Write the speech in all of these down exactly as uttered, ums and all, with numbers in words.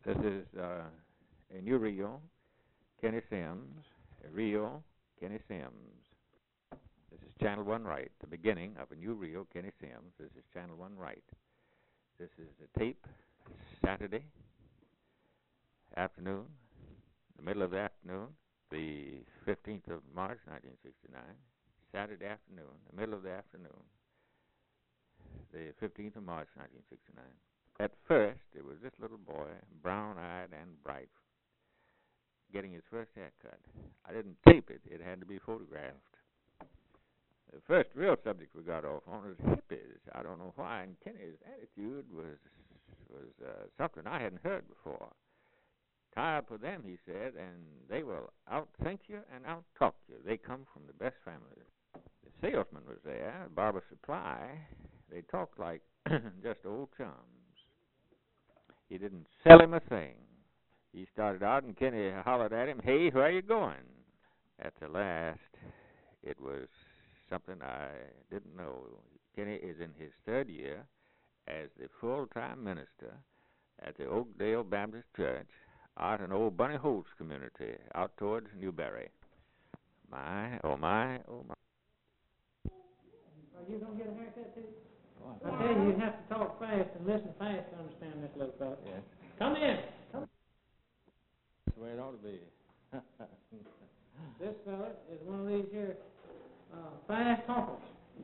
This is uh, a new reel, Kenny Sims, a reel, Kenny Sims. This is Channel one Right, the beginning of a new reel, Kenny Sims. This is Channel one Right. This is a tape, Saturday afternoon, the middle of the afternoon, the fifteenth of March, nineteen sixty-nine. Saturday afternoon, the middle of the afternoon, the fifteenth of March, nineteen sixty-nine. At first, it was this little boy, brown-eyed and bright, getting his first haircut. I didn't tape it. It had to be photographed. The first real subject we got off on was hippies. I don't know why, and Kenny's attitude was was uh, something I hadn't heard before. Tie up with them, he said, and they will outthink you and outtalk you. They come from the best families. The salesman was there, Barber Supply. They talked like just old chums. He didn't sell him a thing. He started out, and Kenny hollered at him, "Hey, where you going?" At the last, it was something I didn't know. Kenny is in his third year as the full-time minister at the Oakdale Baptist Church out in old Bunny Holt's community out towards Newberry. My, oh my, oh my. Are you going to get a haircut too? I tell you, you have to talk fast and listen fast to understand this little fellow. Yes. Come in. Come. That's the way it ought to be. This fella is one of these here uh, fast talkers.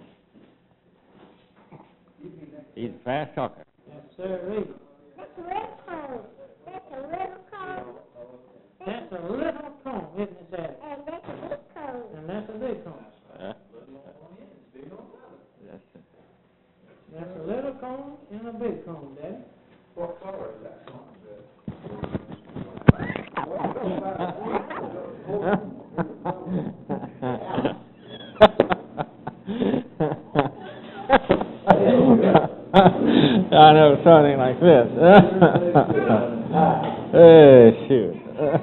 He's a fast talker. Yes, sir. Read. That's a little cold. That's a little cold. That's a little comb, isn't it, Daddy? And that's a big cold. And that's a big comb. Uh, yes. That's a little comb and a big comb, Daddy. What color is that comb? I know something like this. Hey, shoot.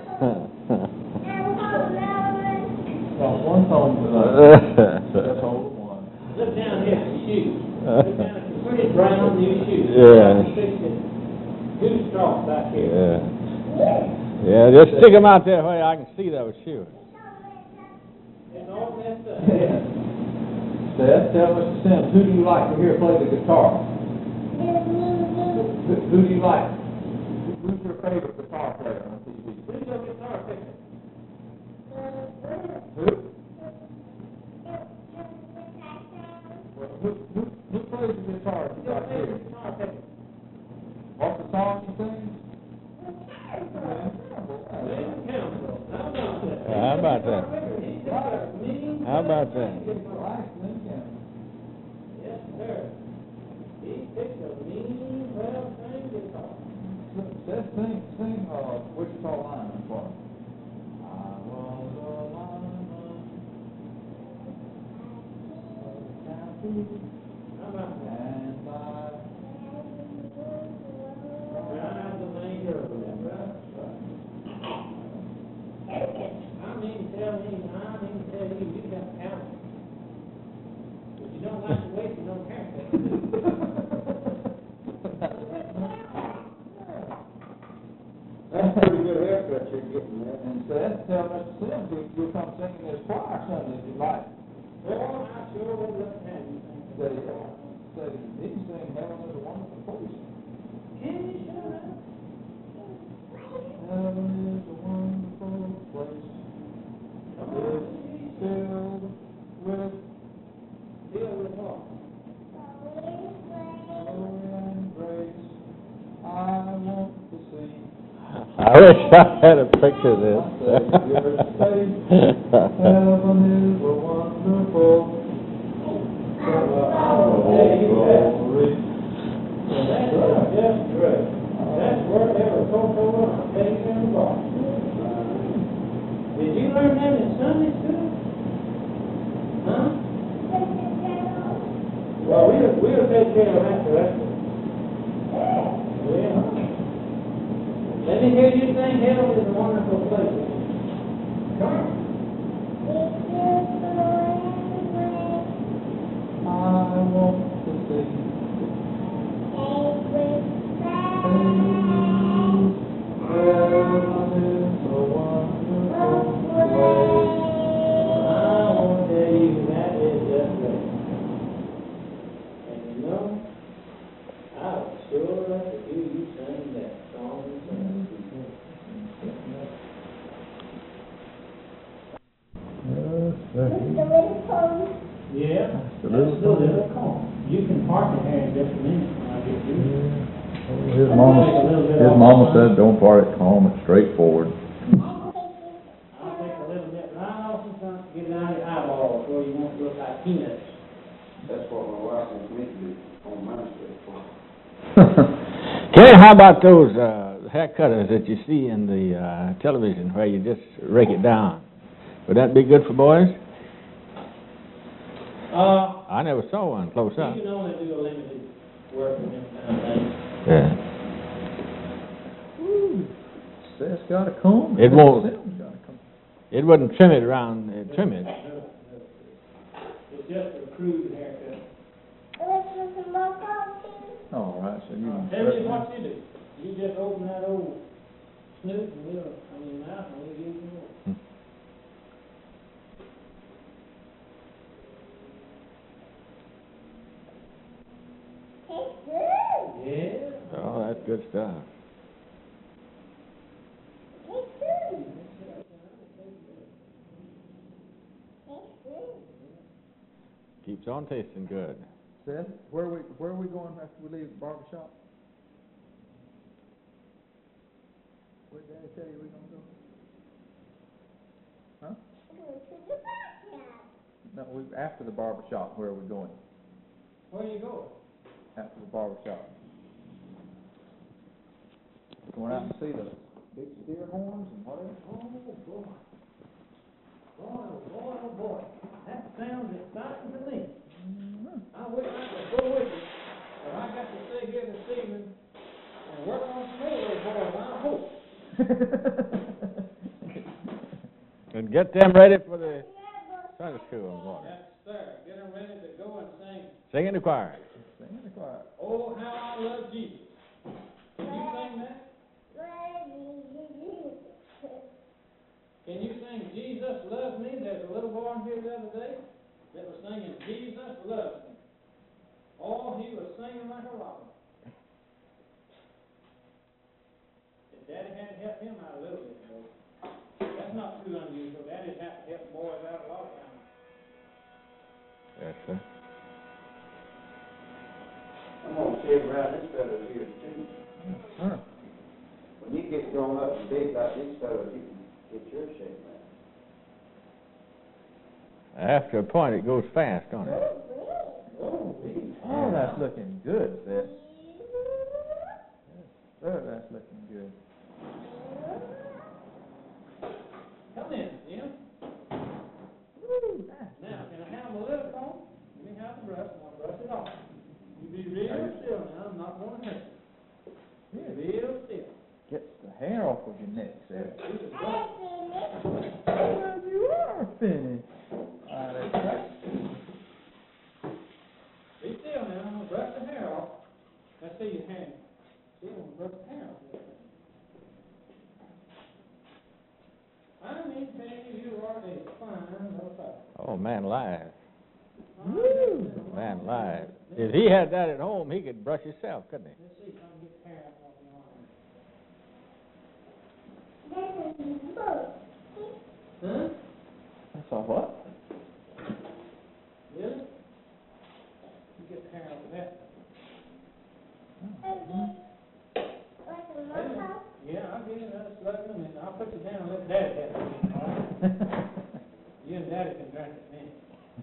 Well, one comb is a, that's old one. Look down here at the shoes. Look down at the pretty brown new shoes. Yeah. Two straws back here. Yeah. Yeah, just stick them out there where I can see those shoes. It's all messed up. Yeah. Seth, tell Mister Sims, who do you like to hear play the guitar? Who, who do you like? Who's your favorite guitar player on T V? Who's your guitar picker? Who? Well, who, who, who plays the guitar? Who's You your like to hear? favorite guitar picker? What's the song you sing? Lynn Campbell. How about that? How about that? He's got a mean How about that? Yes, sir. He picked a mean, well-trained guitar. Seth, sing, sing, uh, Wichita Lineman for me. I was a lineman. How about that? And I Drive the main road. That's right. I mean to tell him, I mean to tell you, you got talent. But you don't like to waste your own haircut. That's a pretty good haircut you're getting there. And Seth, tell Mister Sims if you'll come sing in this choir Sunday if you like. Well, I sure would love to have you. Say, say, he can sing Heaven is a Wonderful Place. Can you show that? Heaven is a wonderful place. It's filled with Deal with what? glory and grace. I want to sing. I wish I had a picture of this. Savior's face. Heaven is a wonderful glory. That's just great. That's worth every cocoa on a face in the bar. Did you learn that in Sunday school? Huh? Well, we'll, we'll take care of that the rest of it. Yeah. Let me hear you sing Heaven is a Wonderful Place. Come on. I want to sing. here in just a minute when I get through. His mama, his mama said, don't part it calm, it's straightforward. I'll take a little bit right off in front, get it out of your eyeballs where you won't look like peanuts. That's what my wife wants me to do on my street. Kenny, how about those, uh, hair cutters that you see in the, uh, television where you just rake it down? Would that be good for boys? Uh, I never saw one close up. you can only do a limited work with them kind of things. Yeah. Seth's got a comb. It won't- Sim's got a comb. It wouldn't trim it around, uh, trim it. No, no. It's just a crude haircut. All right, so you can. Tell me what you do. You just open that old snoot and we'll, I mean, mouth and we'll give you more. Hmm. Yeah. Oh, that's good stuff. Keeps on tasting good. Seth, where we, where are we going after we leave the barber shop? Where'd Daddy tell you we gonna go? Huh? No, we, after the barber shop, where are we going? Where you going? After the barber shop. Going out to see the big steer horns and whatever? Oh, boy. Boy, oh, boy, oh, boy. That sounds exciting to me. I wish I could go with you, but I got to stay here this evening and work on some more little boys, I hope. And get them ready for the Sunday school in morning. Yes, sir. Get them ready to go and sing. Sing in the choir. Sing in the choir. Oh, how I love Jesus. Can you sing that? Can you sing Jesus loves me? There's a little boy here the other day that was singing Jesus loves me. Oh, he was singing like a robin. And Daddy had to help him out a little bit, though. That's not too unusual. Daddy's have to help boys out a lot of times. Yes, sir. I'm gonna sit around this fellow here too. Huh. When you get grown up and big like this fellow, you can get your shape man. After a point, it goes fast, don't it? Oh, we. Oh, that's looking good, Seth. Sir, that's looking good. Come in, Jim. Now, can I have my little comb? Let me have the brush, and I'll brush it off. You be real still now, I'm not gonna hurt you. Yeah. Real still. Get the hair off of your neck, Seth. You just brush. Well, you are finished. All right, that's right. Be still now, I'm gonna brush the hair off. Let's see your hand. See, I'm gonna brush the hair off. I mean, tell you, you are a fine little fellow. Oh, man, live. Woo! Man, live. If he had that at home, he could brush himself, couldn't he? Let's see if I can get the hair out of your arm. Huh? That's all what? Really? You get the hair out of that. Yeah, I'll give you another slug in a minute. I'll put you down and let Daddy have it, all right? You and Daddy can drink it then.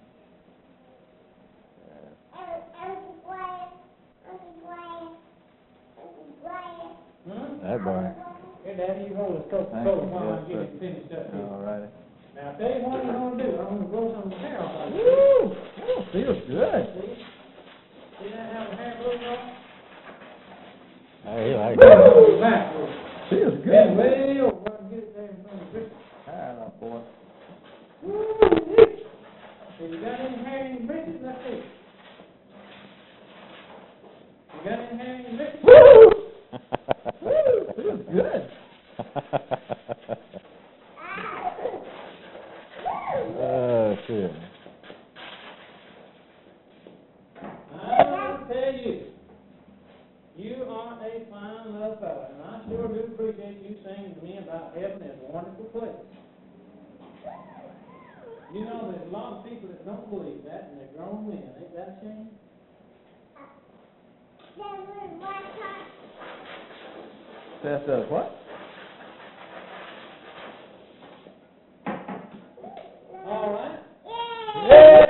Hmm? That boy. Here, Daddy, you hold this coat, Thank coat you, while I yes, get sir. it finished up here. All righty. Now, I'll tell you what I'm gonna do. I'm gonna blow some of the hair off of you. Woo! Oh, feels good. See? See that how the hair blows off? Hey, he likes Woo! it. Backwards. Feels Bend good. way over, I can get it there in front of the picture. Ah, boy. Woo! Have you got any hair in your britches? Let's see. You got any hair in your britches? Woo! Woo! Feels good. Oh, shit. I'll tell you, you are a fine little fellow, and I sure do appreciate you singing to me about heaven is a wonderful place. You know, there's a lot of people that don't believe that, and they're grown men. Ain't that a shame? Seth does what? All right. Hey!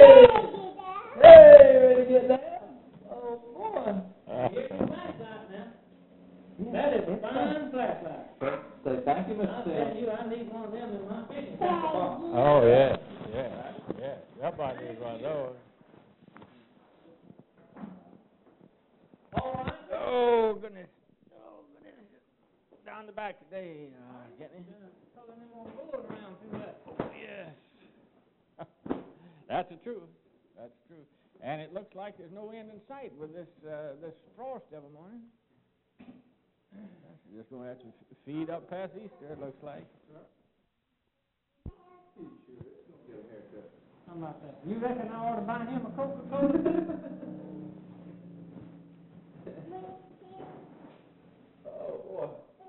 Hey, ready to get down? Oh, boy. Get your flashlight now. That is a fine flashlight. Say thank you, Mister I'm Sims. telling you, I need one of them in my fishing tackle box. Oh, yeah, yeah, yeah. Everybody needs one of those. All right. Oh, goodness. Oh, goodness. Down the back today, uh, getting it? Pulling them on board around through that. Oh, yes. That's the truth. That's the truth. And it looks like there's no end in sight with this, uh, this frost every morning. Just gonna have to f- feed up past Easter, it looks like. How about that? You reckon I ought to buy him a Coca-Cola? Oh, boy.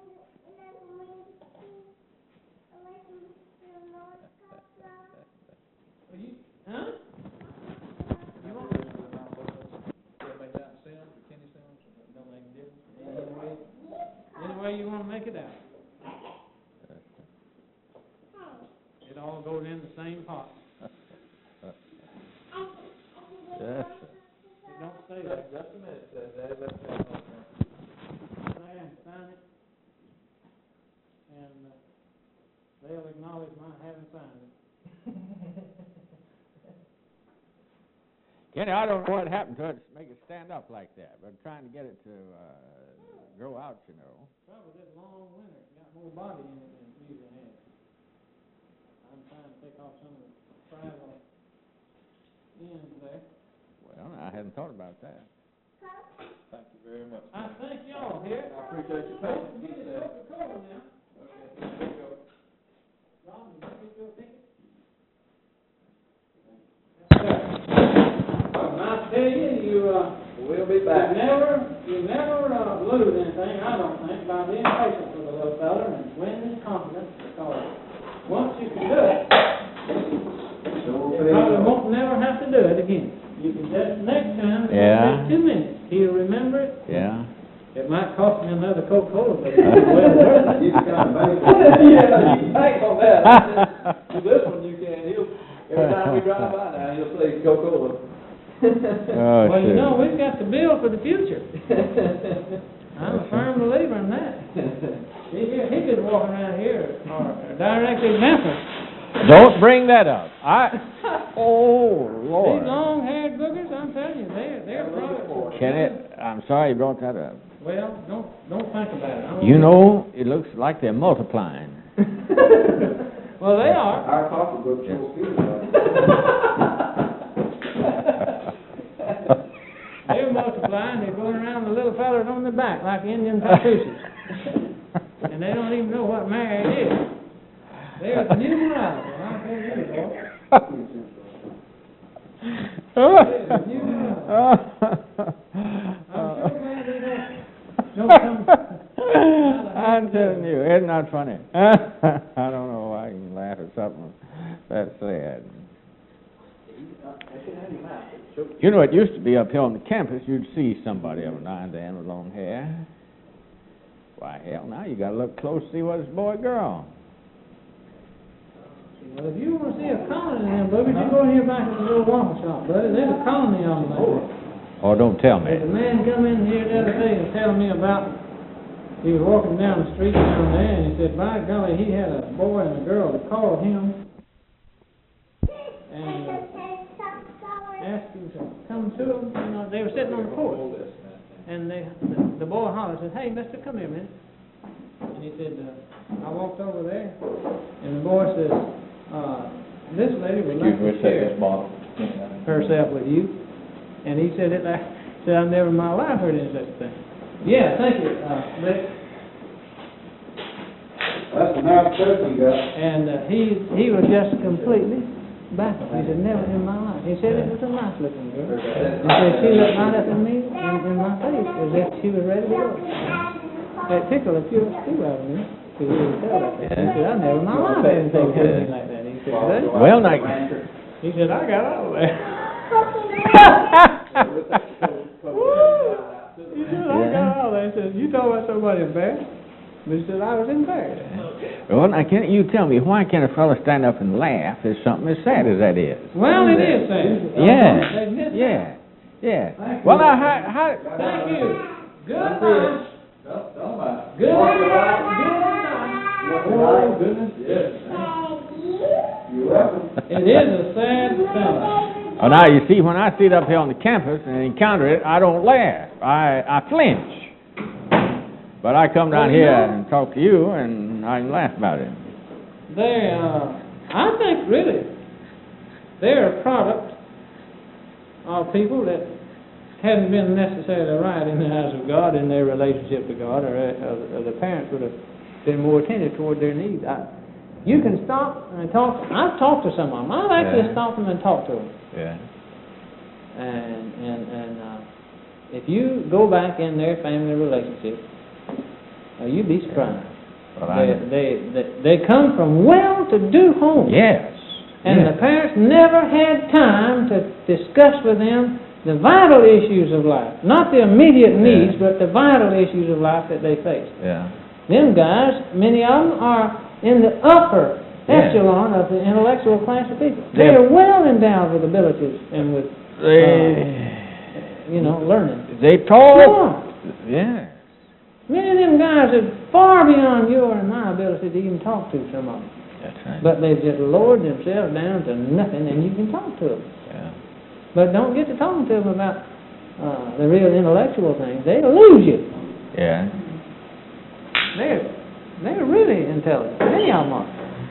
Will you, huh? You want? Everybody down Sims, or Kenny Sims, or don't make a difference? Any way, any way you wanna make it out. It all goes in the same pot. Yes. It don't say Just, that. just a minute, Seth, Dad, let me know. Sign and sign it. And, uh, they'll acknowledge my having signed it. Kenny, I don't know what happened to it to make it stand up like that, but I'm trying to get it to, uh, grow out, you know. Trouble this long winter, it's got more body in it than it usually has. I'm trying to take off some of the fragile ends there. Well, I hadn't thought about that. Thank you very much. I thank y'all here. I appreciate your Don't patience. forget Seth. the Coca-Cola now. Okay, here you go. Ron, did you get your ticket? Well, I tell you, you, uh, We'll be you back. never, you never, uh, lose anything, I don't think, by being patient with a little fella and winning his confidence, because once you can do it, you probably won't never have to do it again. You can just, next time, it Yeah. won't take two minutes, he'll remember it. Yeah. It might cost me another Coca-Cola, but it's well worth it. You can kind of bank on Yeah, you can bank on that. With this one, you can, he'll, every time we drive by now, he'll say Coca-Cola. Oh, Well, you sure. know, we've got to build for the future. I'm a firm believer in that. He, he he could walk around here, or a direct example. Don't bring that up. I, oh, These Lord. long-haired boogers, I'm telling you, they're, they're products. Kenny, I'm sorry you brought that up. Well, don't, don't think about it. I won't You get- know, it looks like they're multiplying. Well, they are. Our pocketbook sure feels like. They're multiplying, they're going around the little fellas on their back like Indian papooses. And they don't even know what married is. They're the new morality, I'll tell you, boy. They're the new morality. I'm sure glad they don't, don't come. I'm telling you, isn't that funny? I don't know why you can laugh at something that's sad. You know, it used to be up here on the campus, you'd see somebody every now and then with long hair. Why, hell, now you gotta look close to see whether it's boy or girl. Well, if you wanna see a colony of them boogers, you go here back to the little waffle shop, buddy, there's a colony of them there. Oh, don't tell There's a me. man come in here the other day and telling me about, he was walking down the street down there, and he said, by golly, he had a boy and a girl that called him and uh, asked him to come to them, you know, they were sitting on the porch. And they, the, the boy hollered, said, hey, mister, come here a minute. And he said, uh, I walked over there, and the boy says, uh, this lady would like to share herself with you. And he said, it, I said, I've never in my life heard any such thing. Yeah, thank you, uh, Rick. That's a nice turkey you got. And, uh, he, he was just completely baffled. He said, never in my life. He said, it was a nice looking girl. He said, she looked right up at me, in, in my face, as if she was ready to go. That tickled a few, few out of me, because he was tell that. He said, I never in my life had anything happen to me like that. He said, "Buddy," Well, now, he said, I got out of there. He said, I got out of there. He said, you talking about somebody embarrassed? But he said I was embarrassed. Well, now, can you tell me, why can't a fellow stand up and laugh at something as sad as that is? Well, it is sad. Yeah, yeah, yeah. Well, now, how, how... Thank you. Goodbye. Don't, don't mind. Good night. Oh, goodness, yes. You're welcome. It is a sad thing. Oh, now, you see, when I sit up here on the campus and encounter it, I don't laugh. I, I flinch. But I come down Well, here no. and talk to you, and I can laugh about it. They, uh, I think really, they're a product of people that hadn't been necessarily right in the eyes of God in their relationship to God, or, uh, or the parents would have been more attentive toward their needs. I, you can stop and talk. I've talked to some of them. I've actually Yeah. stopped them and talked to them. Yeah. And and and uh, if you go back in their family relationship, uh, you'd be surprised. Well, I They, they they they come from well-to-do homes. Yes. And yes. the parents never had time to discuss with them the vital issues of life. Not the immediate needs, but the vital issues of life that they face. Yeah. Them guys, many of them are in the upper Yeah. echelon of the intellectual class of people. They They're- are well endowed with abilities and with, They, you know, learning. they talk. Sure. Yeah. Many of them guys are far beyond your and my ability to even talk to some of them. That's right. But they've just lowered themselves down to nothing, and you can talk to them. Yeah. But don't get to talking to them about uh, the real intellectual things. They'll lose you. Yeah. They're, they're really intelligent. Many of them are.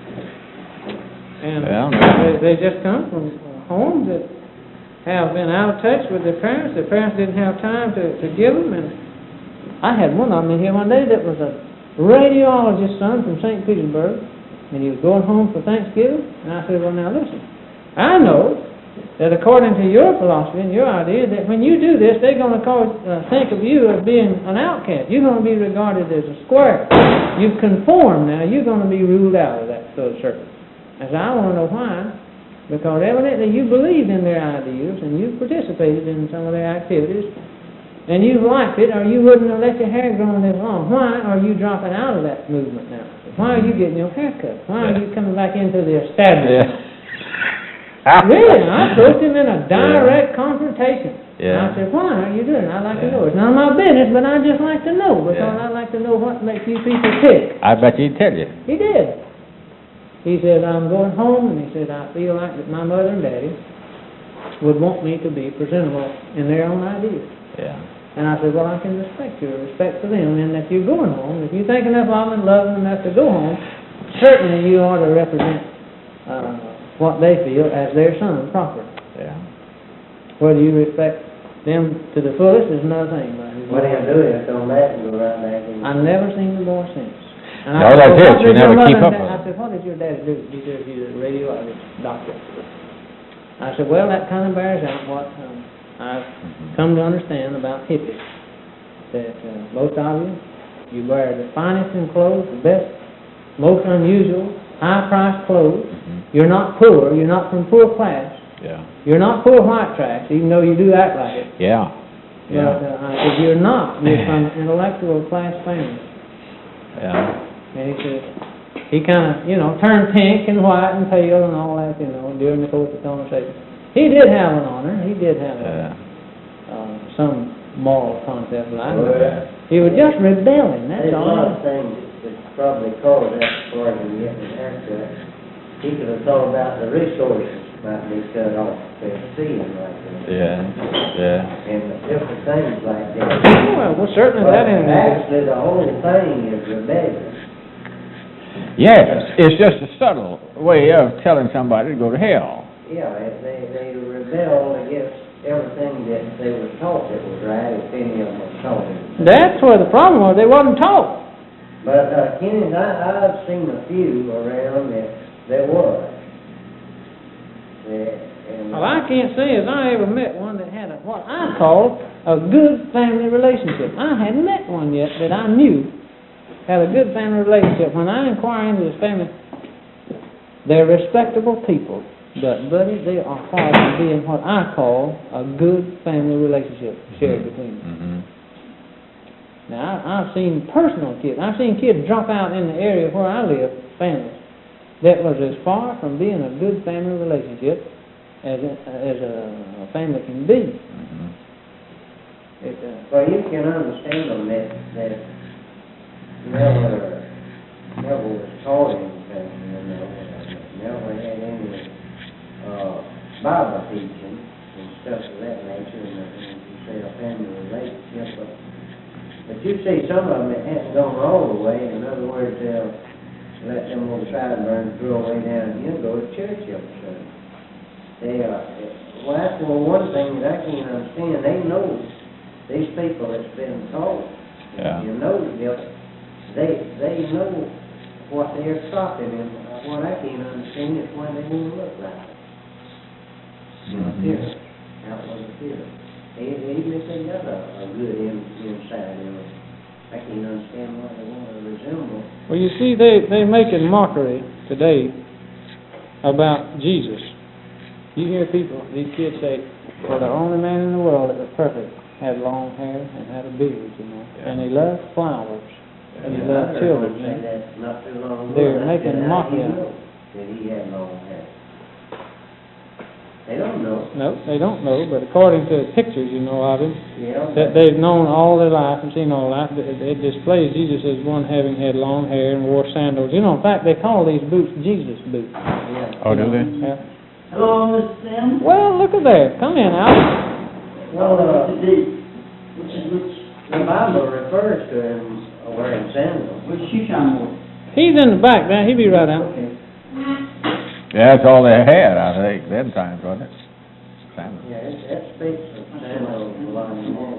And Well, no. they, they just come from homes that have been out of touch with their parents. Their parents didn't have time to, to give them. And I had one of them in here one day that was a radiologist's son from Saint Petersburg, and he was going home for Thanksgiving. And I said, well, now listen, I know that according to your philosophy and your idea, that when you do this, they're going to cause, uh, think of you as being an outcast. You're going to be regarded as a square. You've conformed now. You're going to be ruled out of that sort of circle. I said, I want to know why. Because evidently you believed in their ideas and you participated in some of their activities and you liked it, or you wouldn't have let your hair grow this long. Why are you dropping out of that movement now? Why are you getting your hair cut? Why are you coming back into the establishment? Yeah. Really? I approached him in a direct confrontation. Yeah. I said, why are you doing it? I'd like to Yeah. know. It's none of my business, but I'd just like to know because Yeah. I'd like to know what makes you people tick. I bet he'd tell you. He did. He said, I'm going home, and he said, I feel like that my mother and daddy would want me to be presentable in their own ideas. Yeah. And I said, well, I can respect your respect for them, and that you're going home. If you think enough of them and love them enough to go home, certainly you ought to represent uh, what they feel as their son properly. Yeah. Whether you respect them to the fullest is another thing. But What he'll do is don't let him go right back in. I've never seen the boy since. And No, I said, that's "Well, it. what You did never your keep mother up and with dad-" I it. said, what did your daddy do? He said, he's a radiologist, doctor. I said, well, that kind of bears out what um, I've come to understand about hippies. That uh, most of you, you wear the finest in clothes, the best, most unusual, high-priced clothes. Mhm. You're not poor. You're not from poor class. Yeah. You're not poor white trash, even though you do act like it. Yeah. But Yeah. uh, I said, you're not. You're from an intellectual class family. Yeah. And he said, he kind of, you know, turned pink and white and pale and all that, you know, during the course of the conversation. He did have an honor. He did have a, Yeah. uh, some moral concept, but I Well, know. He was just rebelling, that's There's a all. lot of things that probably caused that for him getting his haircut. He could have thought about the resources might be cut off, the ceiling like that. Yeah. Yeah. And different things like that. Well, well, certainly But that in actually, the whole thing is rebellion. Yes. It's just a subtle way of telling somebody to go to hell. Yeah, it- they, they rebelled against everything that they were taught that was right, if any of them was taught it. That's where the problem was, they wasn't taught. But, uh, Kenny, I, I've seen a few around that, that was. That, and. Well, I can't say as I ever met one that had a, what I call a good family relationship. I hadn't met one yet that I knew had a good family relationship. When I inquire into this family, they're respectable people, but, buddy, they are far from being what I call a good family relationship shared between them. Mm-hmm. Now, I, I've seen personal kids, I've seen kids drop out in the area where I live, families, that was as far from being a good family relationship as a, as a, a family can be. Mhm. It, uh, Well, you can understand them that, that never, never was taught anything, you know, never had any, uh, Bible teaching and stuff of that nature, and, uh, and you say a family relationship, but, but you see some of them that haven't gone all the way. In other words, they'll let them little sideburns grow way down here and go to church every Sunday. They are, well, that's well, one thing that I can't understand, they know, these people that's been taught, Yeah. you know, they'll- they, they know what they're stopping, and what I can't understand is why they want to look like it. Mhm. Appearance, outward appearance. E- Even if they got a, a good in, inside, you know, I can't understand why they want to resemble. well, you see, they, they making mockery today about Jesus. You hear people, these kids say, well, the only man in the world that was perfect had long hair and had a beard, you know, and he loved flowers, and he Yeah, loved I heard children, one you say know. that not too long ago. They're and I making said, how do mockery you of it. know that he had long hair? They don't know. No, they don't know, but according to pictures, you know, of him, Yeah. that they've known all their life and seen all life, it, it displays Jesus as one having had long hair and wore sandals. You know, in fact, they call these boots Jesus boots. Yeah. Oh, do they? Yeah. Hello, Mister Sam. Well, look at there. Come in, Al. Well, uh, Which is which? the Bible refers to him wearing sandals. Which shoe shine more? He's in the back there. He'll be right out. Okay. Yeah, that's all they had, I think, them times, wasn't it? Sandals. Yeah, it, that speaks of sandals a lot more.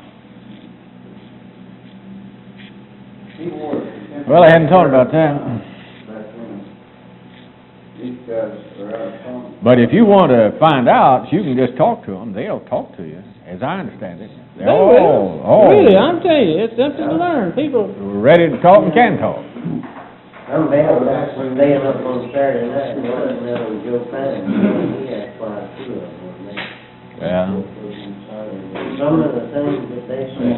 He wore it. Well, I hadn't thought about that. Back when these guys are out of town. But if you want to find out, you can just talk to them. They'll talk to you, as I understand it. They're They all, will. all Really, I'm telling you, it's something to learn. People, ready to talk and can talk. I'm bad about staying up on Saturday night and running out with Joe Pine. He had quite a few of them. They- Yeah. Some of the things that they say.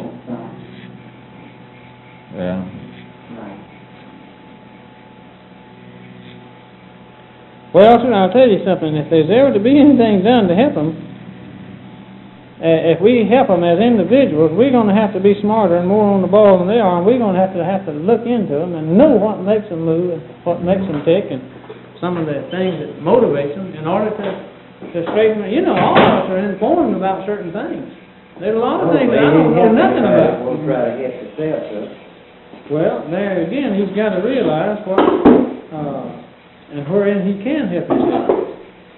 Yeah. well, sir, I'll tell you something. If there's ever to be anything done to help them, uh, if we help them as individuals, we're going to have to be smarter and more on the ball than they are, and we're going to have to have to look into them and know what makes them move and what makes them tick, and some of the things that motivates them in order to to straighten. You know, all of us are informed about certain things. There's a lot of things that I don't know nothing about. We'll try to get the steps up. Well, there again, he's got to realize what uh, and wherein he can help himself.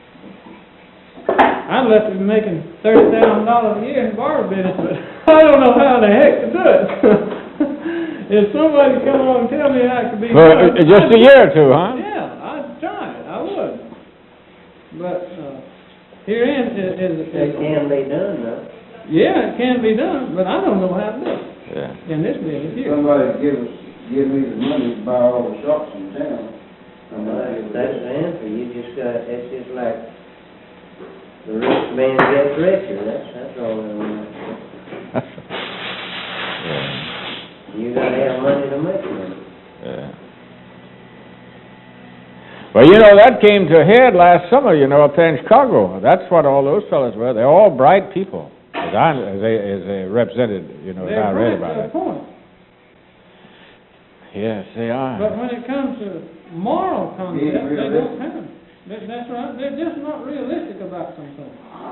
I'd left him making thirty thousand dollars a year in the barber business, but I don't know how the heck to do it. If somebody come along and tell me how it could be For done, uh, just a I'd- year or two, huh? Yeah, I'd try it, I would. But, uh, herein is, is, It is, can be done, though. yeah, it can be done, but I don't know how to do it Yeah. in this business here. Somebody give us, give me the money to buy all the shops in town. I'm Well, not that's, able to that's do the it. answer. You just got, it's just like the rich man gets richer. That's, that's all it is. Yeah. You gotta have money to make money. Yeah. Well, you know, that came to a head last summer, you know, up there in Chicago. That's what all those fellas were. They're all bright people, as I, as they, as they represented, you know, as I read They're about right to a it. point. Yes, they are. But when it comes to moral concept, Being they don't realistic. have it. That, that's right, they're just not realistic about some things.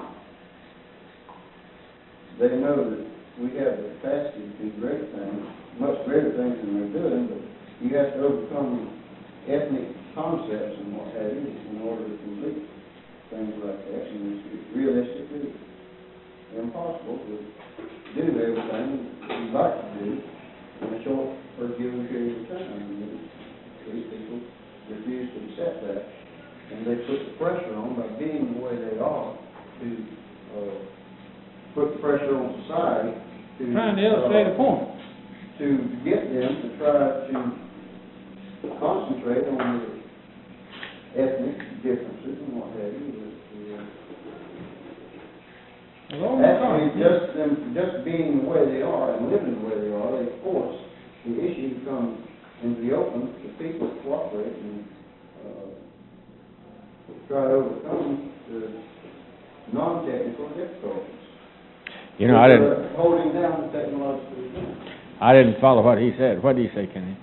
They know that we have the capacity to do great things, much greater things than we're doing, but you have to overcome ethnic concepts and what have you in order to complete things like that. And it's it's realistically impossible to do everything you'd like to do in a short or given period of time. And these people refuse to accept that. And they put the pressure on by being the way they are to, uh, put the pressure on society to. Trying to illustrate a uh, point. To get them to try to concentrate on the ethnic differences and what have you. That, uh, Lord, my Actually, God. just them, just being the way they are and living the way they are, they force the issue to come into the open, the people cooperate and, uh, try to overcome the non-technical difficulties. You know, I didn't, Uh, Holding down the technological advance. I didn't follow what he said. What did he say, Kenny?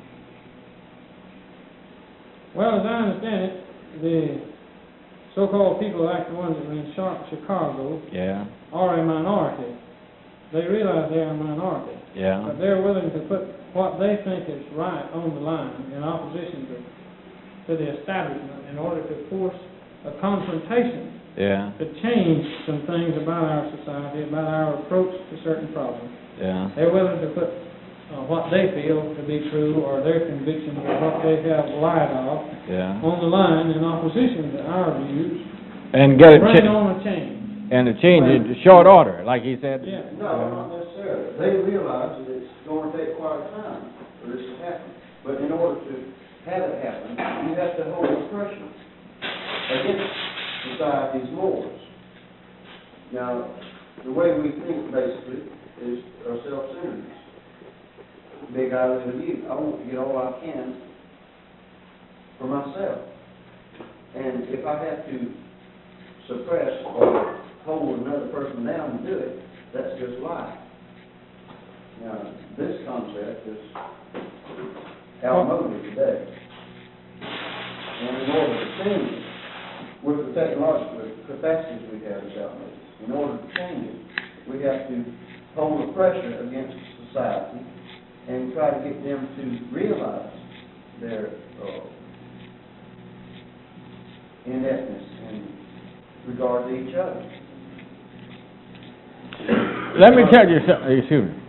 Well, as I understand it, the so-called people like the ones that were in Char- Chicago Yeah, are a minority. They realize they are a minority, yeah, but they're willing to put what they think is right on the line in opposition to, to the establishment in order to force a confrontation yeah, to change some things about our society, about our approach to certain problems. yeah, They're willing to put uh, what they feel to be true or their convictions or what they have lied of yeah. on the line in opposition to our views, And get it, bring cha- on a change. and to change it to short order, like he said. Yeah. No, not necessarily. They realize that it's going to take quite a time for this to happen. But in order to have it happen, you have to hold the pressure against society's mores. Now, the way we think basically is our self-centeredness. Big I, little you. I want to get all I can for myself. And if I have to suppress or hold another person down to do it, that's just life. Now, this concept is outmoded today. And in order to change it, with the technological capacities we have is outmoded. In order to change it, we have to hold the pressure against society and try to get them to realize their uh, ineptness in regard to each other. Let me tell you something, excuse me.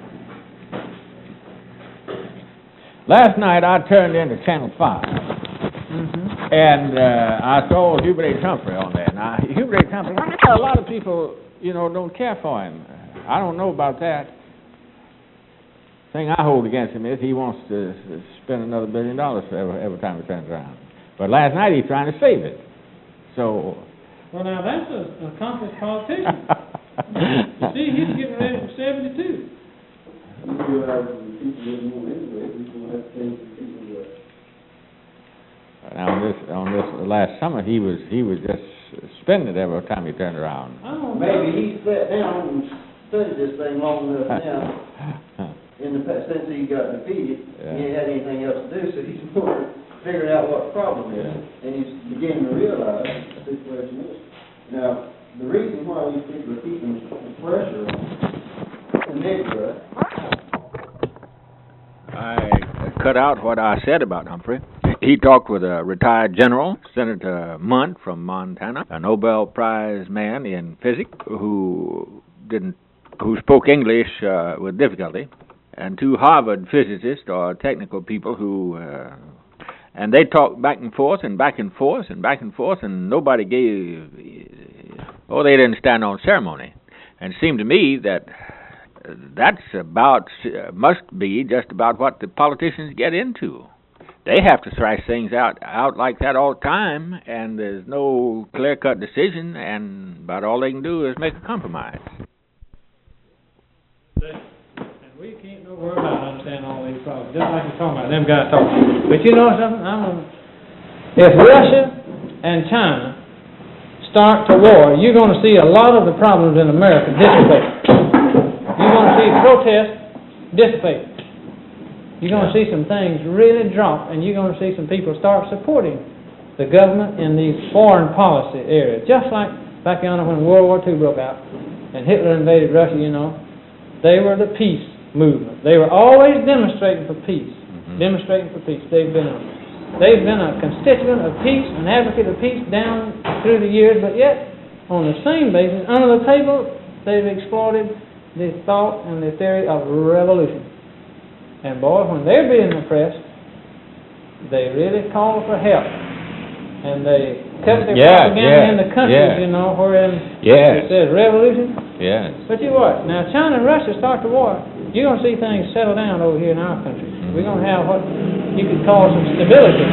Last night I turned into Channel five, Mm-hmm. and uh, I saw Hubert H. Humphrey on there. Now, Hubert H. Humphrey, a lot of people, you know, don't care for him. I don't know about that. Thing I hold against him is he wants to s- spend another billion dollars for every, every time he turns around. But last night he's trying to save it. So... Well, now, that's a- an accomplished politician. You see, he's getting ready for seventy-two. You realize that the people didn't want anyway, we don't have to change the people that. Now, on this, on this last summer, he was, he was just spending it every time he turned around. I don't know. Maybe he sat down and studied this thing long enough now, in the past, since he got defeated, Yeah. he ain't had anything else to do, so he's more figuring out what the problem is, Yeah. and he's beginning to realize the situation is. Now, the reason why these people are keeping the pressure on the Negro, I cut out what I said about Humphrey. He talked with a retired general, Senator Munt from Montana, a Nobel Prize man in physics who didn't, who spoke English uh, with difficulty, and two Harvard physicists or technical people who, uh, and they talked back and forth and back and forth and back and forth, and nobody gave, oh, they didn't stand on ceremony. And it seemed to me that that's about, uh, must be just about what the politicians get into. They have to thrash things out, out like that all the time, and there's no clear-cut decision, and about all they can do is make a compromise. And we can't no worry about understanding all these problems, just like you're talking about, them guys talking. But you know something, I'm gonna, if Russia and China start to war, you're gonna see a lot of the problems in America dissipate. You're gonna see protests dissipate. You're gonna see some things really drop, and you're gonna see some people start supporting the government in these foreign policy areas. Just like back yonder when World War Two broke out, and Hitler invaded Russia, you know, they were the peace movement. They were always demonstrating for peace, Mm-hmm. demonstrating for peace. They've been a, they've been a constituent of peace, an advocate of peace down through the years, but yet, on the same basis, under the table, they've exploited the thought and the theory of revolution. And boy, when they're being oppressed, they really call for help. And they cut their Yeah, propaganda yeah, in the countries, yeah. you know, wherein Yes. it says revolution. Yes. But you what, now China and Russia start the war, you're going to see things settle down over here in our country. We're going to have what you could call some stability.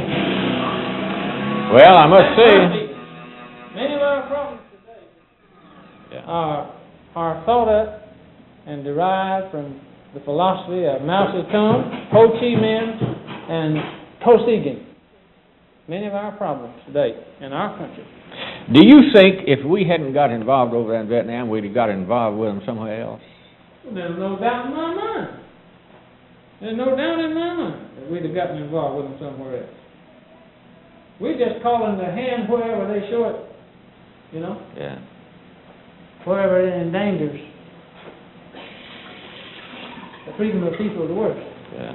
Well, I must say, Many of our problems today Yeah. are, are thought up and derived from the philosophy of Mao Zedong, Ho Chi Minh, and Kosygin. Many of our problems today in our country. Do you think if we hadn't got involved over there in Vietnam, we'd have got involved with them somewhere else? There's no doubt in my mind. There's no doubt in my mind that we'd have gotten involved with them somewhere else. We're just calling the hand wherever they show it, you know, Yeah. wherever it endangers the freedom of people to work. Yeah.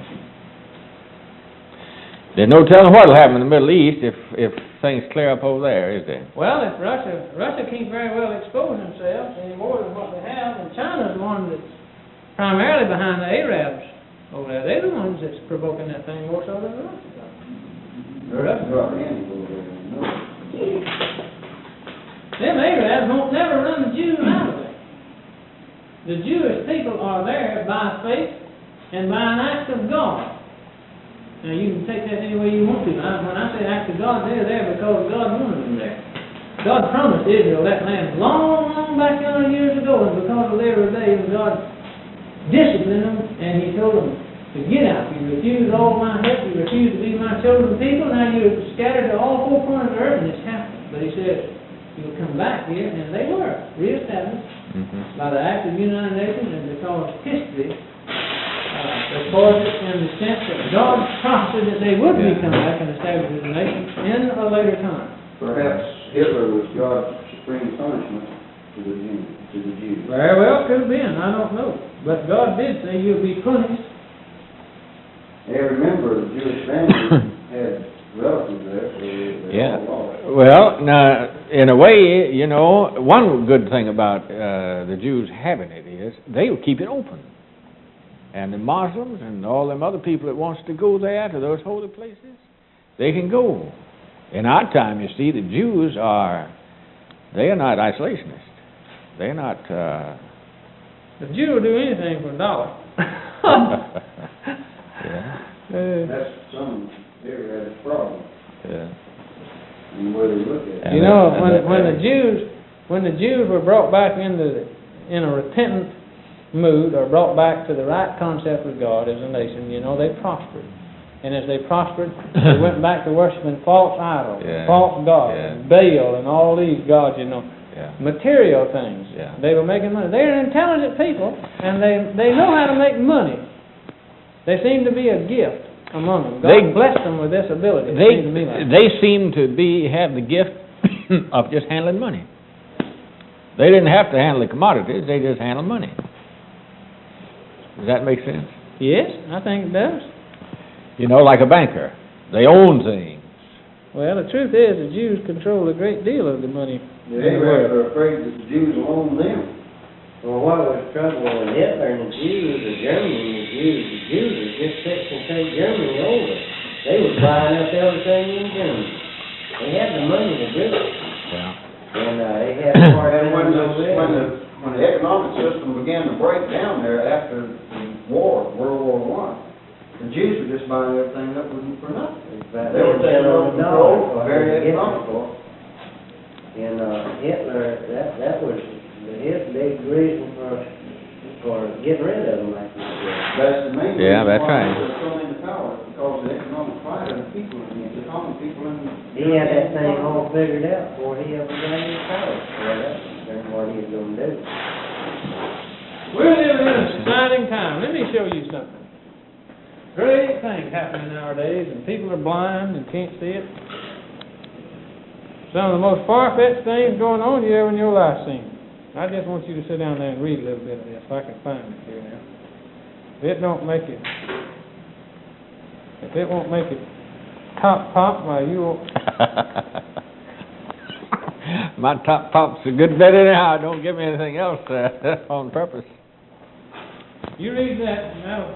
There's no telling what'll happen in the Middle East if, if things clear up over there, is there? Well, if Russia, Russia can't very well expose themselves any more than what they have, and China's the one that's primarily behind the Arabs over there. They're the ones that's provoking that thing more so than the Russians are. That's got Randy over there, no. Them Arabs won't never run the Jews out of there. The Jewish people are there by faith and by an act of God. Now, you can take that any way you want to. I, when I say act of God, they're there because God wanted them there. God promised Israel that land long, long back yonder years ago, and because of their rebellion, God disciplined them, and He told them to get out. You refuse all my help, you refuse to be my chosen people, now you're scattered to all four corners of the earth, and it's happened. But He said, you'll come back here, and they were reestablished Mm-hmm. by the act of the United Nations, and because history uh, records it in the sense that God promised that they would Yeah. come back and establish as a nation in a later time. Perhaps Hitler was God's supreme punishment to the Jews, to the Jews. Very well could have been, I don't know. But God did say you'll be punished. And remember, the Jewish family had relatives there, so they Yeah. all lost. Well, now, in a way, you know, one good thing about uh, the Jews having it is they will keep it open. And the Muslims and all them other people that wants to go there to those holy places, they can go. In our time, you see, the Jews are, they are not isolationists. They're not, uh... The Jew will do anything for a dollar. yeah, Uh, That's some area that's a problem, yeah. in the way they look at it. You know, when when the Jews when the Jews were brought back into the, in a repentant mood, or brought back to the right concept of God as a nation, you know, they prospered. And as they prospered, they went back to worshiping false idols, Yeah. false gods, Yeah. and Baal, and all these gods, you know, Yeah. material things. Yeah. They were making money. They're intelligent people, and they they know how to make money. They seem to be a gift among them. God They- blessed them with this ability. It They, seems to me like. they seem to be, have the gift of just handling money. They didn't have to handle the commodities, they just handled money. Does that make sense? Yes, I think it does. You know, like a banker. They own things. Well, the truth is, the Jews control a great deal of the money The in the Arabs world. are afraid that the Jews will own them. Well, what was trouble with Hitler and the Jews, or Germany and the Jews? The Jews was just fixing to take Germany over. They was buying up everything in Germany. They had the money to do it, Yeah. and, uh, they had a part And when the, over there. when the, when the economic system began to break down there after the war, World War One, the Jews were just buying everything up with- for nothing. But They were taking over $10 control, for very getting it. economical. And, uh, Hitler, that, that was his big reason for, for getting rid of them like he did. That's the main reason Yeah, that's why right. they're thrown into power, because of the economic fight of the people, and the common people in. He had that thing all figured out before he ever got any power. Well, that's, that's what he was gonna do. We're living in an exciting time. Let me show you something. Great things happening nowadays, and people are blind and can't see it. Some of the most far-fetched things going on you ever in your life seen. I just want you to sit down there and read a little bit of this, if I can find it here now. If it don't make it, if it won't make it top pop, why you won't. My top pop's a good bit anyhow. Don't give me anything else uh, on purpose. You read that, and that'll...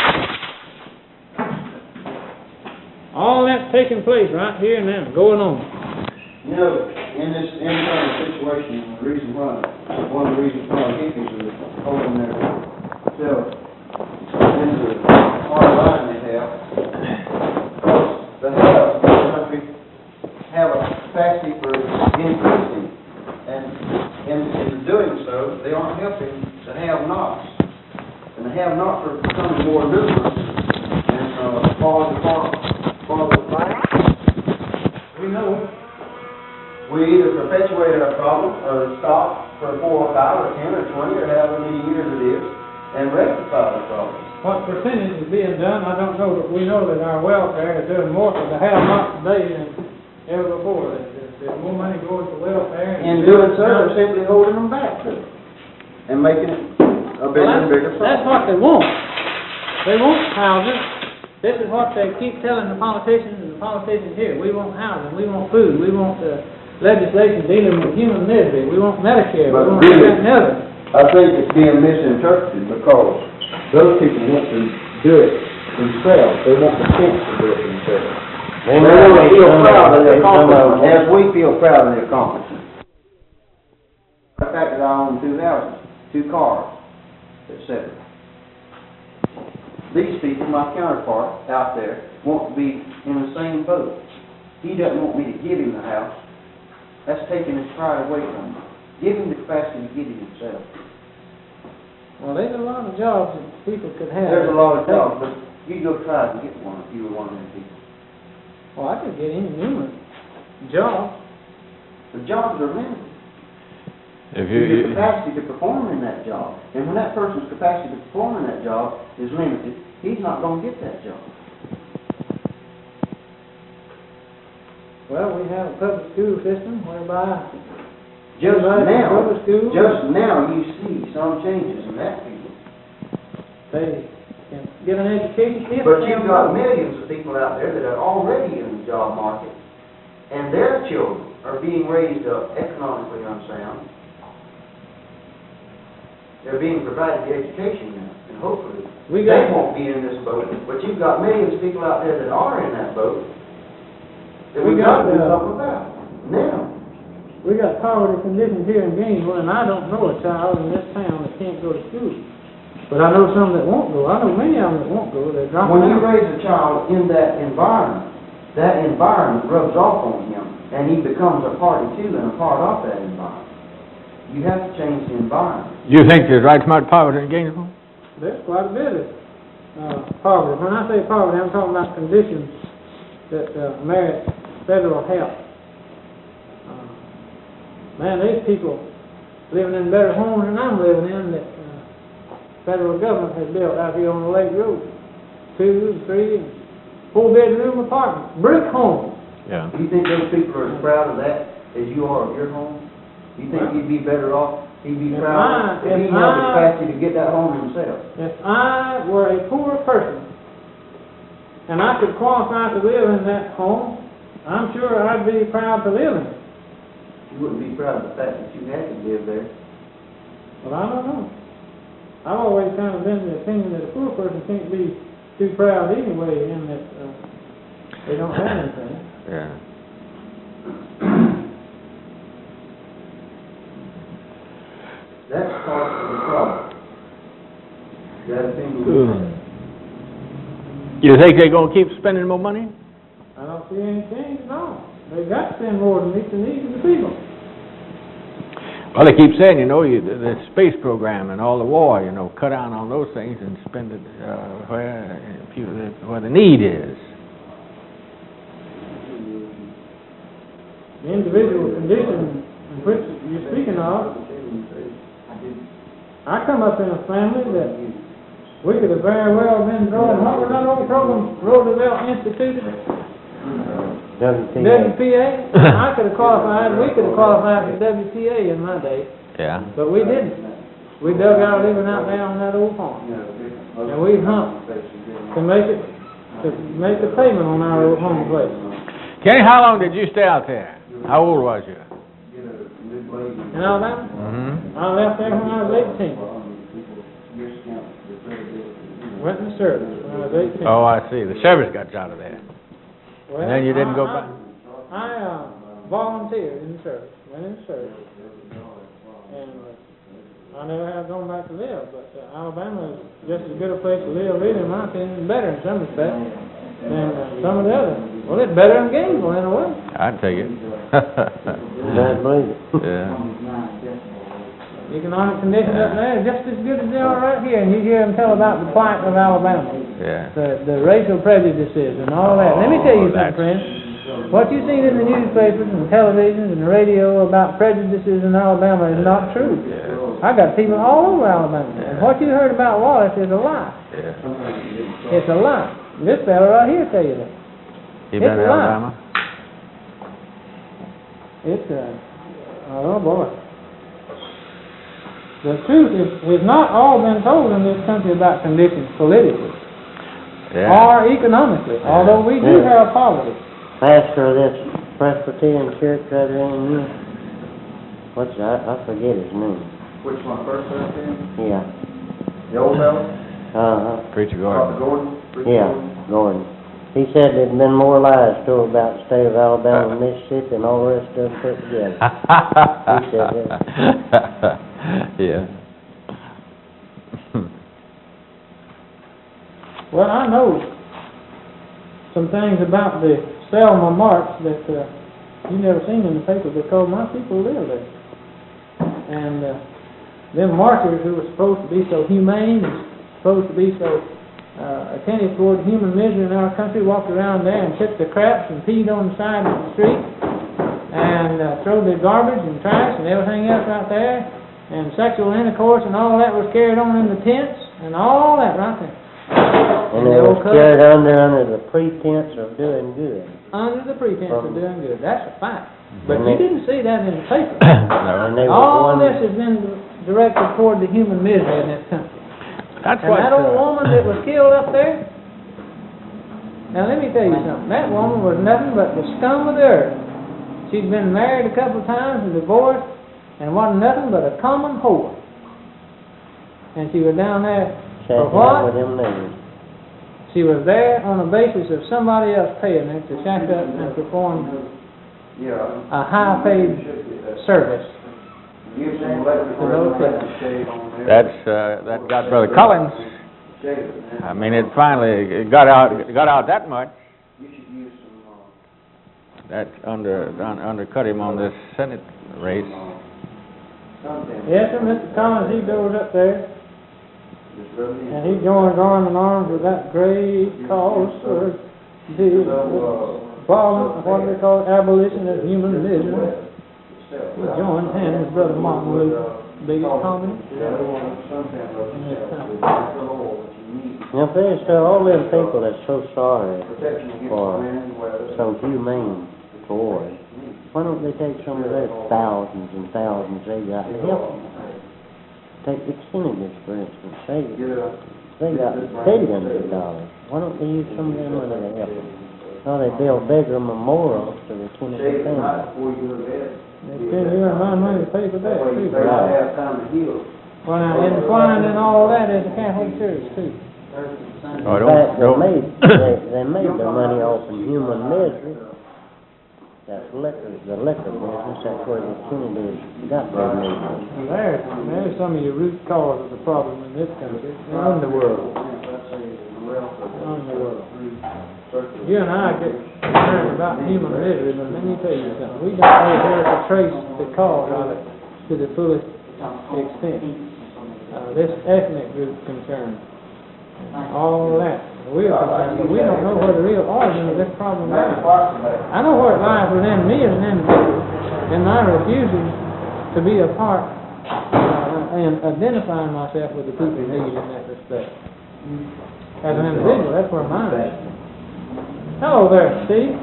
All that's taking place right here and now, going on. You know, in this, in this kind of situation, the reason why, one of the reasons why hippies are holding their self into the hard line they have, because the haves in the country have a capacity for increasing, and in, in doing and the have-nots are becoming more numerous, and, uh, farther, farther, farther back. We know it. We either perpetuate our problem, or stop for four or five, or ten, or twenty, or however many years it is, and rectify the problem. What percentage is being done, I don't know, but we know that our welfare is doing more for the have-not today than ever before. There's, there's more money going to welfare. and- In doing so, they're simply holding them back, too, and making it a bigger Well, and bigger that's, that's problem. what they want. They want housing. This is what they keep telling the politicians and the politicians here. We want housing, we want food, we want uh, legislation dealing with human misery, we want Medicare, we But want really- that and the other. I think it's being misinterpreted because those people want to do it themselves. They want the chance to do it themselves. They They know want to they feel come proud out of their and come out. accomplishment, as we feel proud of their accomplishment. The fact that I own two houses, two cars, et cetera. These people, my counterpart out there, want to be in the same boat. He doesn't want me to give him the house. That's taking his pride away from him. Give him the capacity to get it himself. Well, there's a lot of jobs that people could have. There's a lot of jobs, but you go try to get one if you were one of them people. Well, I could get any numerous jobs. The jobs are limited. If you, Your you, capacity to perform in that job. And when that person's capacity to perform in that job is limited, he's not gonna get that job. Well, we have a public school system whereby Just everybody can now, go to school. just now you see some changes in that field. They can get an education. if But they you've want got to. millions of people out there that are already in the job market, and their children are being raised up economically unsound. They're being provided the education now, and hopefully, We they got, won't be in this boat, but you've got millions of people out there that are in that boat, that We we've got to got, do uh, something about, now. we got poverty conditions here in Gainesville, and I don't know a child in this town that can't go to school. But I know some that won't go. I know many of them that won't go. They're dropping When you out. raise a child in that environment, that environment rubs off on him, and he becomes a party to and a part of that environment. You have to change the environment. you think there's right smart poverty in Gainesville? There's quite a bit of uh, poverty. When I say poverty, I'm talking about conditions that uh, merit federal help. Uh, man, there's people living in better homes than I'm living in that uh, federal government has built out here on the Lake Road. Two, three, and four bedroom apartments, brick homes. Yeah. Do you think those people are as proud of that as you are of your home? You think Well, he'd be better off, he'd be if proud I- if he if had the I- capacity to get that home himself? If I were a poor person and I could qualify to live in that home, I'm sure I'd be proud to live in it. You wouldn't be proud of the fact that you had to live there. Well, I don't know. I've always kind of been the opinion that a poor person can't be too proud anyway, in that uh, they don't have anything. Yeah. That's part of the problem. That thing. You think they're gonna keep spending more money? I don't see any change at all. They've got to spend more to meet the needs of the people. Well, they keep saying, you know, you, the, the space program and all the war, you know, cut down on those things and spend it, uh, where, if you, where the need is. The individual condition in which you're speaking of, I come up in a family that we could have very well been throwing, what was that old program Roosevelt instituted? W P A. W P A? I could have qualified, we could have qualified for W P A in my day, Yeah. but we didn't. We dug out even out there on that old farm. And we humped to make it, to make the payment on our old home place. Kenny, how long did you stay out there? How old was you? In Alabama, Mm-hmm. I left there when I was eighteen. Went in the service when I was eighteen. Oh, I see. The service got you out of there. Well, And then you didn't go I- back? I, I uh, volunteered in the service, went in the service. And uh, I never have gone back to live, but uh, Alabama is just as good a place to live, really, in my opinion, better in some respects than uh, some of the others. Well, it's better than Gainesville in a way. I'd take it. Can't believe it. Yeah. Economic conditions up there are just as good as they are right here, and you hear them tell about the plight of Alabama. Yeah. The, the racial prejudices and all that. Let me tell you Oh, something, that's- friend. What you've seen in the newspapers and televisions and the radio about prejudices in Alabama is not true. Yeah. I got people all over Alabama. And what you heard about Wallace is a lie. Yeah. It's a lie. This fella right here tell you that. You It's been to a lie. Alabama? It's uh oh boy. The truth is, has not all been told in this country about conditions politically Yeah. or economically, although we do Yeah. have poverty. Pastor of this Presbyterian church right there in here, what's that, I forget his name. Which one, first Thursday? Yeah, The old fellow? uh-huh, Preacher Prophet Gordon. Gordon? Preacher yeah, Gordon? Gordon. He said there'd been more lies told about the state of Alabama and Mississippi and all the rest of them put together. He said that. Yeah. Well, I know some things about the Selma March that uh, you never seen in the paper because my people live there. And uh, them marchers who were supposed to be so humane and supposed to be so uh, attentive toward human misery in our country walked around there and took the craps and peed on the side of the street and uh, threw their garbage and trash and everything else out there, and sexual intercourse and all that was carried on in the tents and all that right there. And the it old was cover- carried under, under the pretense of doing good. Under the pretense of From- doing good. That's a fact. But And you they- didn't see that in the paper. And they was All one, this has been directed toward the human misery in this country. That's And what. that old uh, woman that was killed up there, now let me tell you something. That woman was nothing but the scum of the earth. She'd been married a couple of times and divorced, and wasn't nothing but a common whore. And she was down there sat for down what? with them niggas. She was there on the basis of somebody else paying her to shack up and perform Yeah. a high-paid service. Give some electric, To those electric shade on there. That's, uh, that got Brother Collins. Shade it, man. I mean, it finally it got out, it got out that much. You should use some, uh, That under, un- undercut him on this Senate race. something. Yes, sir, Mister Collins, he goes up there, Just rub it in. and he joins arm in arm with that great cause for the, So, uh, violent, what do they call it, abolition of human misery. itself. He joins hands with Brother Martin Luther, biggest communist. Yeah, the one, something rub In this itself. country. It's the Lord that you need. Now, there's uh, all them people that's so sorry, Protection against For wind, weather. so humane towards, why don't they take some of their thousands and thousands they got and help them? Take the Kennedys, for instance, they, Get a, they got billions of dollars. Why don't they use some of their money to help them? No, they build bigger memorials to the Kennedy shade it family. right before you go to bed. They spend you and my money to pay for that, That way too. you better not have time to heal. Well, now, entwined in all that is the Catholic Church, too. Oh, In don't, fact, they don't. made, they, they made their money off of human misery. That's liquor, the liquor business, that's where the Kennedys got their misery. And there's, there's some of your root cause of the problem in this country, and in the world, in the world. You and I get concerned about human misery, but let me tell you something, we don't know where to trace the cause of it to the fullest extent. Uh, this ethnic group concern, and all that, we're concerned, but we don't know where the real origin of this problem lies. I know where it lies within me as an individual, and my refusing to be a part uh, and identifying myself with the people who need in that respect. As an individual, that's where mine is. Hello there, Steve.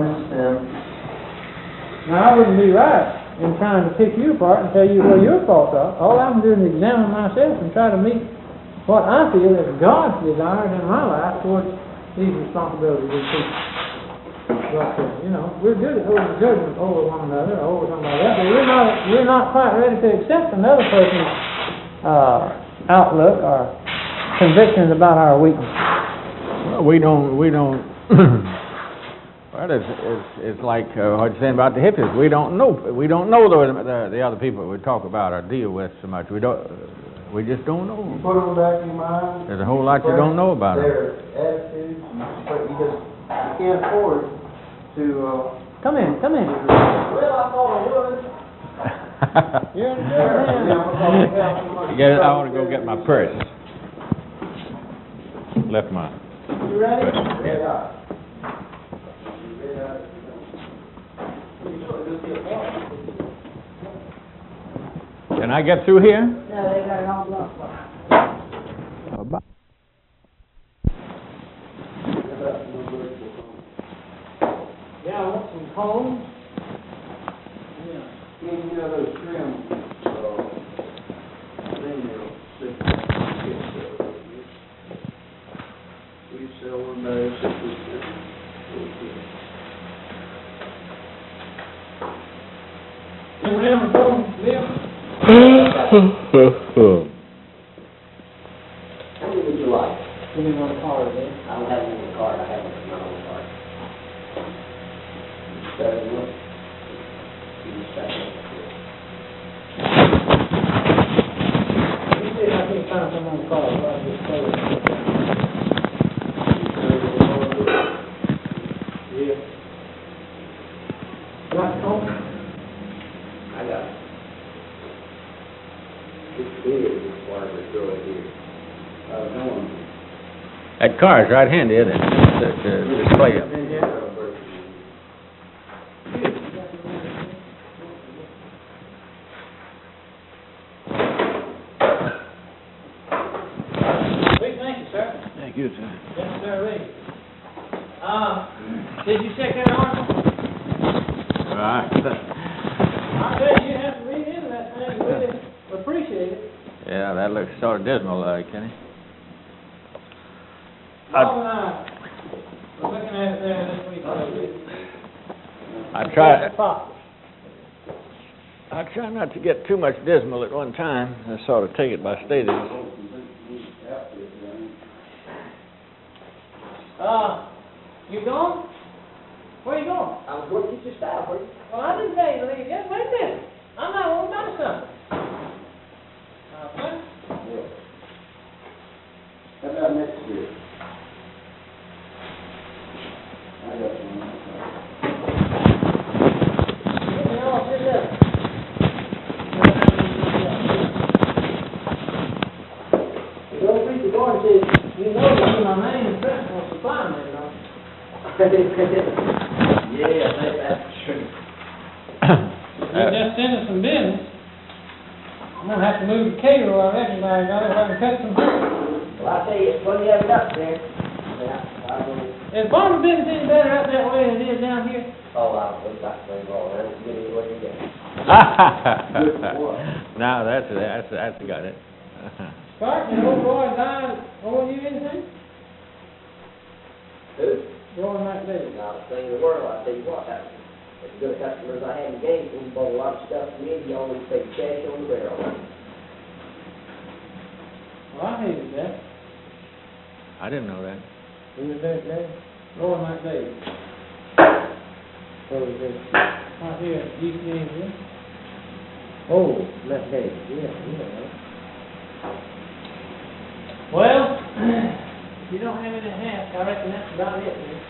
Now, I wouldn't be right in trying to pick you apart and tell you where your faults are. All I'm doing is examine myself and try to meet what I feel is God's desires in my life towards these responsibilities of people. But, uh, you know, we're good at holding judgment over one another, or over somebody else, but we're not, we're not quite ready to accept another person's uh, outlook or convictions about our weakness. Well, we don't, we don't, well, it's, it's, it's like, uh, what you're saying about the hippies, we don't know, we don't know the, the, the other people we talk about or deal with so much, we don't, we just don't know them. Put them back in your mind. There's a whole lot you don't know about them. Their attitudes, but you just, you can't afford to, uh, Come in, come in. Well, I thought I would. You're in good hands. Yeah, I wanna go get my purse. Left my, You ready? Yeah. can I get through here? No, they got it all blocked. Yeah, I want some combs. Any of those trim, uh, fingernail clippers, we sell one there, six percent. You remember going, Bill? How many would you like? Give me one card, then. I don't have any card, I have my own card. Seven, one. Give me a second. Let me see if I can find some on the card, so I can just tell you. Yeah. Got the comb? I got it. It's big, it's water, but throw it here. Uh, no one. That car's right handy, isn't it? To, to display it. Big thank you, sir. Thank you, sir. Yes, sir, Lee. Uh, did you check that article? Right. I bet you have to read into that thing, really appreciate it. Yeah, that looks sort of dismal, uh, Kenny. Bob and I were looking at it there this week. I try, It's possible. I try not to get too much dismal at one time. I sort of take it by stages. Uh, you gone? Where you going? I was going to get your style for you. Well, I didn't tell you to leave yet. Wait a minute. I'm not going to do something. Uh, what? How about next year? I got one. Get me all set up. The old preacher Gordon says, you know that my name is principal supply man, you know. Yeah, I think that's true. You just send us some business. I'm gonna have to move to Cairo, I reckon, I got it, if I can cut some fruit. Well, I tell you, it's funny you have it up there. Yeah, I will. Is farmer business any better out that way than it is down here? Oh, I was got to say, well, that's good as what you get. Now, that's, that's, that's got it. Clark, did old Roy die owe you anything? Who? Roy McDavid. Not a thing in the world, I tell you what, that's, as good customers I had in Gainesville, he bought a lot of stuff from me, he always paid cash on the barrel. Well, I hated that. I didn't know that. Who was that, Dave? Roy McDavid. What was it? Right here, East Gainesville. Oh, Matt Davis, yeah, yeah. Well, if you don't have any hats, I reckon that's about it, man.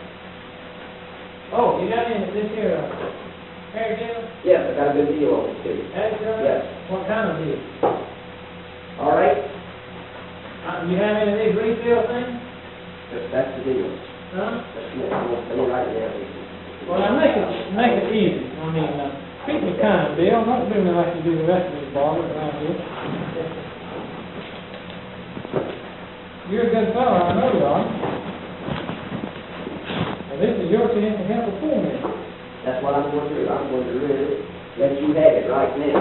Oh, you got any of this here, uh, hair gel? Yes, I got a good deal on it too. Hair gel? Yes. What kind of deal? All right, Uh, you have any of these refill things? that's the deal. Huh? That's what I'm gonna say right now. Well, now make it, make it easy. I mean, uh, treat me kind, Bill. Don't do me like you do the rest of these ballers around here. You're a good fellow, I know you are. And this is your chance to help a poor man. That's what I'm going to do, I'm going to really let you have it right now.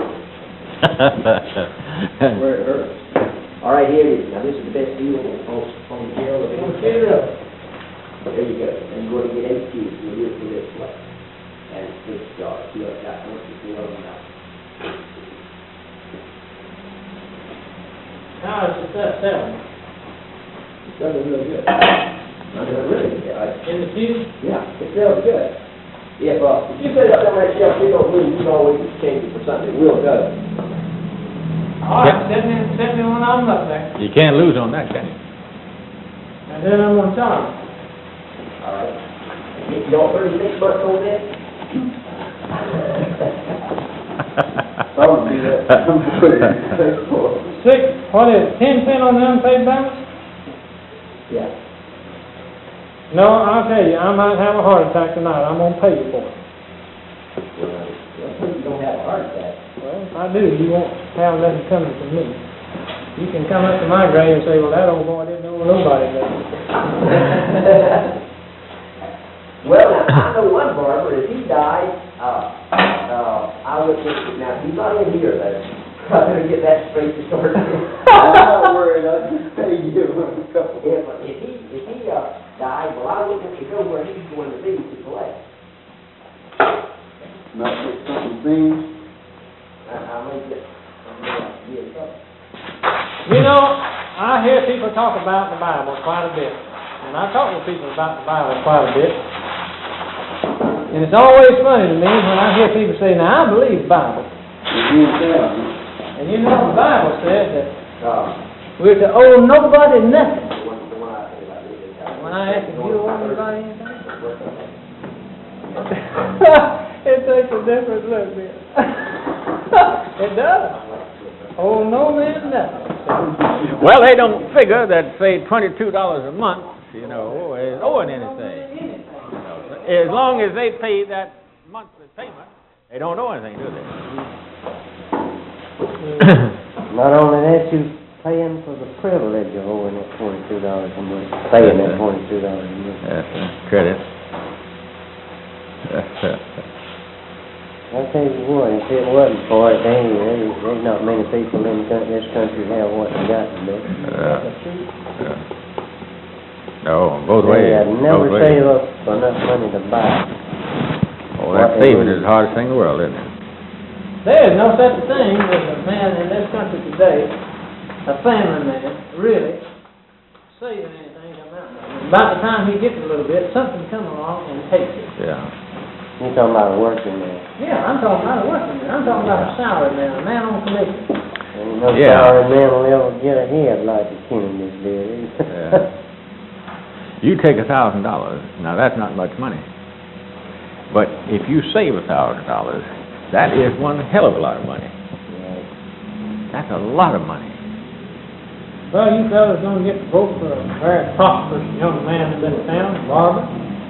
Where it hurts. All right, here it is. Now, this is the best deal on, on, on the jail. Well, get it up. There you go. And you're going to get eight cubes. You'll do it for this way. And it's six jars. You have got one, two, three, four, five. Now it's just that seven. It's done really good. Not done really good. I- In the season? Yeah, it smells good. If, uh, if you put it up on that shelf, you don't move, you can always change it for something. It will go. All right, send me, send me one of them up there. You can't lose on that, can you? And then I'm gonna charge. All right. You don't thirty-six bucks on that? Some do that, some put it in six for it. Six, what is it, ten cent on the unpaid balance? Yeah. No, I'll tell you, I might have a heart attack tonight, I'm gonna pay you for it. Well, you don't have a heart attack. Well, if I do, you won't have nothing coming from me. You can come up to my grave and say, well, that old boy didn't know nobody nothing. Well, now, I know one barber, if he died, uh, uh, I would think, now, he's not in here, but I better get that straight to start. I'm not worried, I'll just pay you a couple. If, if he, if he, uh, died, well, I wouldn't have to go where he's going to be to collect. Not get something seen. I, I may get, I may have to get something. You know, I hear people talk about the Bible quite a bit, and I talk with people about the Bible quite a bit. And it's always funny to me when I hear people say, now, I believe the Bible. And you know, the Bible says that Uh, we're to owe nobody nothing. the one, the one I think about this is how- When I ask if you owe anybody anything, it takes a different look, man. It does. Owe no man nothing. Well, they don't figure that, say, twenty-two dollars a month, you know, is owing anything. As long as they pay that monthly payment, they don't owe anything, do they? Not only that, you paying for the privilege of owing that twenty-two dollars a month, paying that twenty-two dollars a month. That's a credit. I'll tell you what, if it wasn't for it, dang, there's, there's not many people in coun- this country have what they got today. Yeah. No, both ways. They uh, never both ways. save up enough money to buy. Oh, that saving is the hardest thing in the world, isn't it? There is no such thing as a man in this country today, a family man, really, saving anything come out of it. About the time he gets a little bit, something come along and takes it. Yeah. You're talking about a working man. Yeah, I'm talking about a working man. I'm talking about a salary man, a man on commission. Ain't no Yeah. salary man will ever get ahead like the Kennedys did. Yeah. You take a thousand dollars, now that's not much money. But if you save a thousand dollars, that is one hell of a lot of money. Right. That's a lot of money. Well, you fellas gonna get to vote for a very prosperous young man in this town, barber.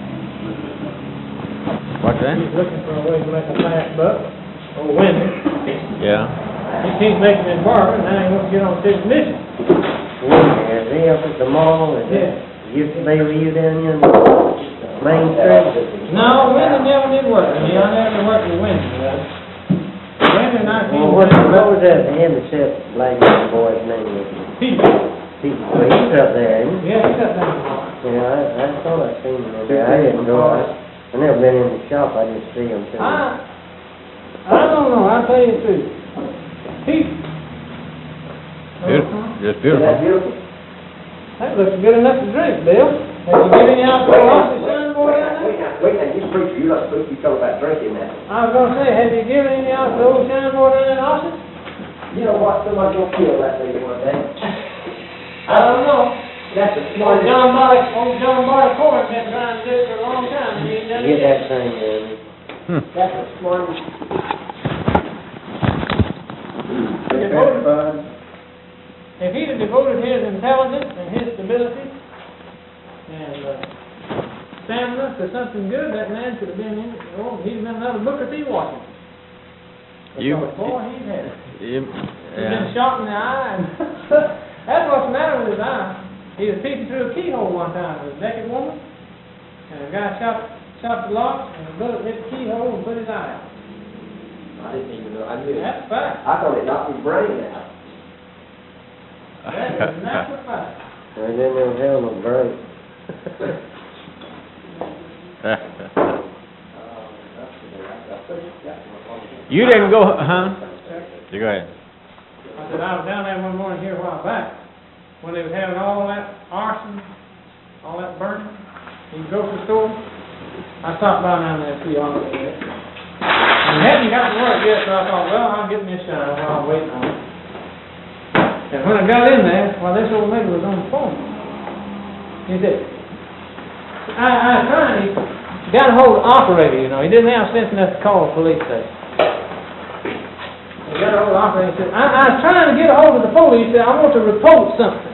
What's that? He's looking for a way to make a fast buck, or winning. Yeah. He keeps making his barber, and now he wants to get on city commission. Yeah, is he up at the mall? Is Yeah. it, used to be with you down here on the Main Street? No, Wendy never did work for me. I never worked with Wendy. Wendy and I came. Well, what, what was that heavy set black boy's name? Pete. He, well, he's up there, ain't he? Yeah, he got that. Yeah, I, I thought I seen him in there. I didn't go, I, I never been in the shop, I just see him too. I, I don't know, I'll tell you the truth. Pete. Beautiful. Just Is that beautiful. beautiful? That looks good enough to drink, Bill. Have you given out the Rossi Sunboy down Wait there? now, wait now, you preacher, you're not supposed to be talking about drinking now. I was gonna say, have you given any out the old Sunboy down there in Austin? You know what, somebody gonna kill that thing one day. I don't know. That's the Old smartest. John Barley, old John Barley Ford been trying to do it for a long time, and he ain't done it Get yet. that thing, man. Hmm. That's the smartest. Fifty-five. If he'd have devoted his intelligence and his stability and uh, stamina to something good, that man could have been in, oh, he'd have been another Booker T. Washington. You, Because, boy, he's had it. you, He's been yeah. shot in the eye, and that's what's the matter with his eye. He was peeking through a keyhole one time with a naked woman, and a guy shot, shot the lock, and the bullet hit the keyhole and put his eye out. I didn't even know, I knew it. That's fact. I thought it knocked his brain out. That is natural fact. I didn't know hell no brain. You didn't go, huh? You go ahead. I said, I was down there one morning here a while back, when they was having all that arson, all that burning in the grocery store. I stopped by down there to see all of it. And it hadn't gotten work yet, so I thought, well, I'll get me a shine while I'm waiting on it. And when I got in there, well, this old lady was on the phone. He said, I, I was trying, he got a hold of the operator, you know, he didn't have sense enough to call the police station. He got a hold of the operator, he said, I, I was trying to get a hold of the police, he said, I want to report something.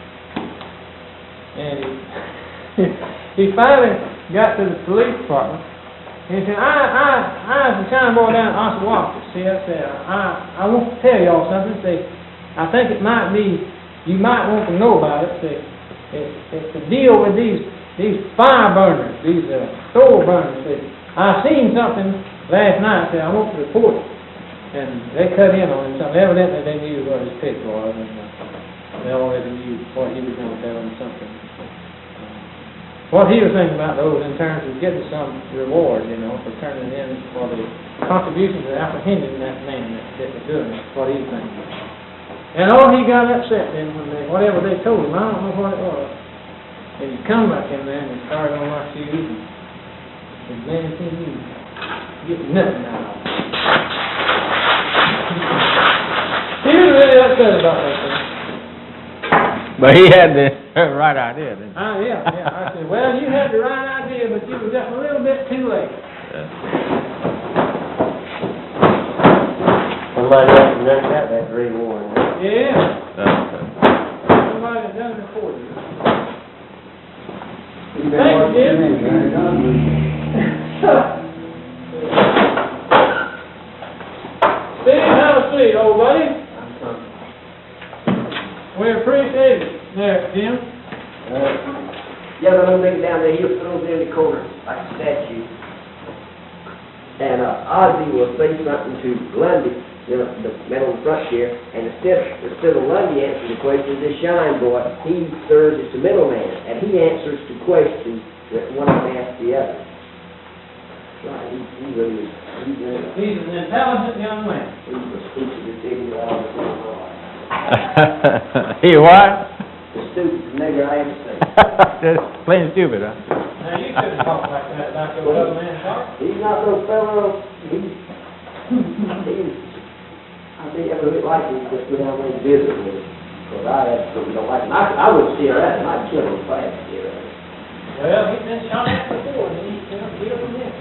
And he, he finally got to the police department, and he said, I, I, I was the kind boy down at Osawaska. See, I said, I, I want to tell y'all something. Say, I think it might be, you might want to know about it. Say, it, it's to deal with these, these fire burners, these uh, store burners. Say, I seen something last night. Say, I want to report it. And they cut in on him something. Evidently, they knew what his pitch was, and uh, they already knew what he was going to tell them something. What he was thinking about those in terms of getting some reward, you know, for turning in for the contribution to apprehending that man that, that was doing it. That's what he was thinking. And oh, he got upset then when they, whatever they told him, I don't know what it was. And he come back in there and he started on my shoes and said, man, can you get nothing out of it? He was really upset about that thing. But he had the right idea, didn't he? Ah, yeah, yeah. I said, well, you had the right idea, but you were just a little bit too late. Yeah. Somebody else done got that reward. Yeah, That's, uh, somebody had done it for you. You been Thanks, watching Jim. me, man, done. Steve, have a seat, old buddy. We appreciate it. There, Jim. Uh, yeah, the little nigga down there, he was thrown in the corner like a statue. And, uh, Ozzy was saying something to Lundy, you know, the man on the front chair, and instead, instead of Lundy answering the question, this Shine boy, he serves as the middleman, and he answers the questions that one of them asks the other. Right, he, he really, he really, He's an intelligent young man. he was speaking to the city all the time. he what? The stupid nigger I ever seen. Just plain stupid, huh? Now, you couldn't talk like that about your other man, Clark. He's not no fellow, he's, he's, I think I would like him to go down there and visit with him, because I absolutely don't like him. I, I wouldn't steer at him, I'd kill him if I had to steer at him. Well, he's been shot at before, and he's been killed him yet.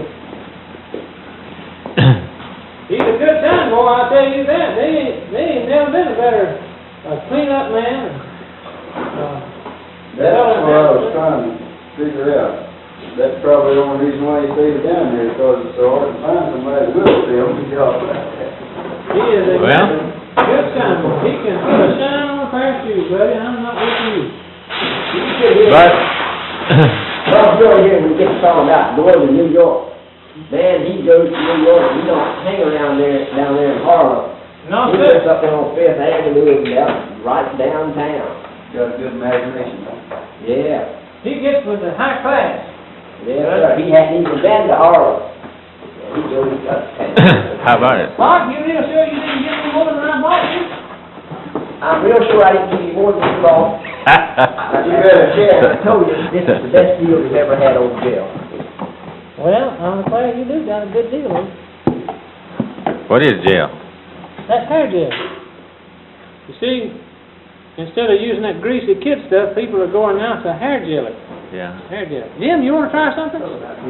He's a good time, boy, I'll tell you that. They ain't, they ain't never been a better, uh, clean-up man. Uh, That's what I was trying to figure out. That's probably the only reason why you stayed down there, because it's so hard to find somebody that will stay on the job like that. He is a Well. good time, boy. He can put a shine on a pair of shoes, buddy. I'm not with you. You should hear, But, well, you're here when he gets found out, going to New York. Man, he goes to New York, he don't hang around there, down there in Harlem. No, He sir. lives up there on Fifth Avenue and down, right downtown. Got a good imagination, huh? Yeah, He gets with the high class. yeah, sir. He hadn't even been to Harlem. Yeah, he goes uptown. how about it? Clark, you real sure you didn't get me more than I bought you? I'm real sure I didn't give you more than you bought. You better check. I told you, this is the best deal we've ever had on jail. Well, I'm glad you do got a good deal on it. What is jail? That's hair gel. You see, instead of using that greasy kid stuff, people are going now to hair jelly. Yeah. Hair gel. Jim, you want to try something? I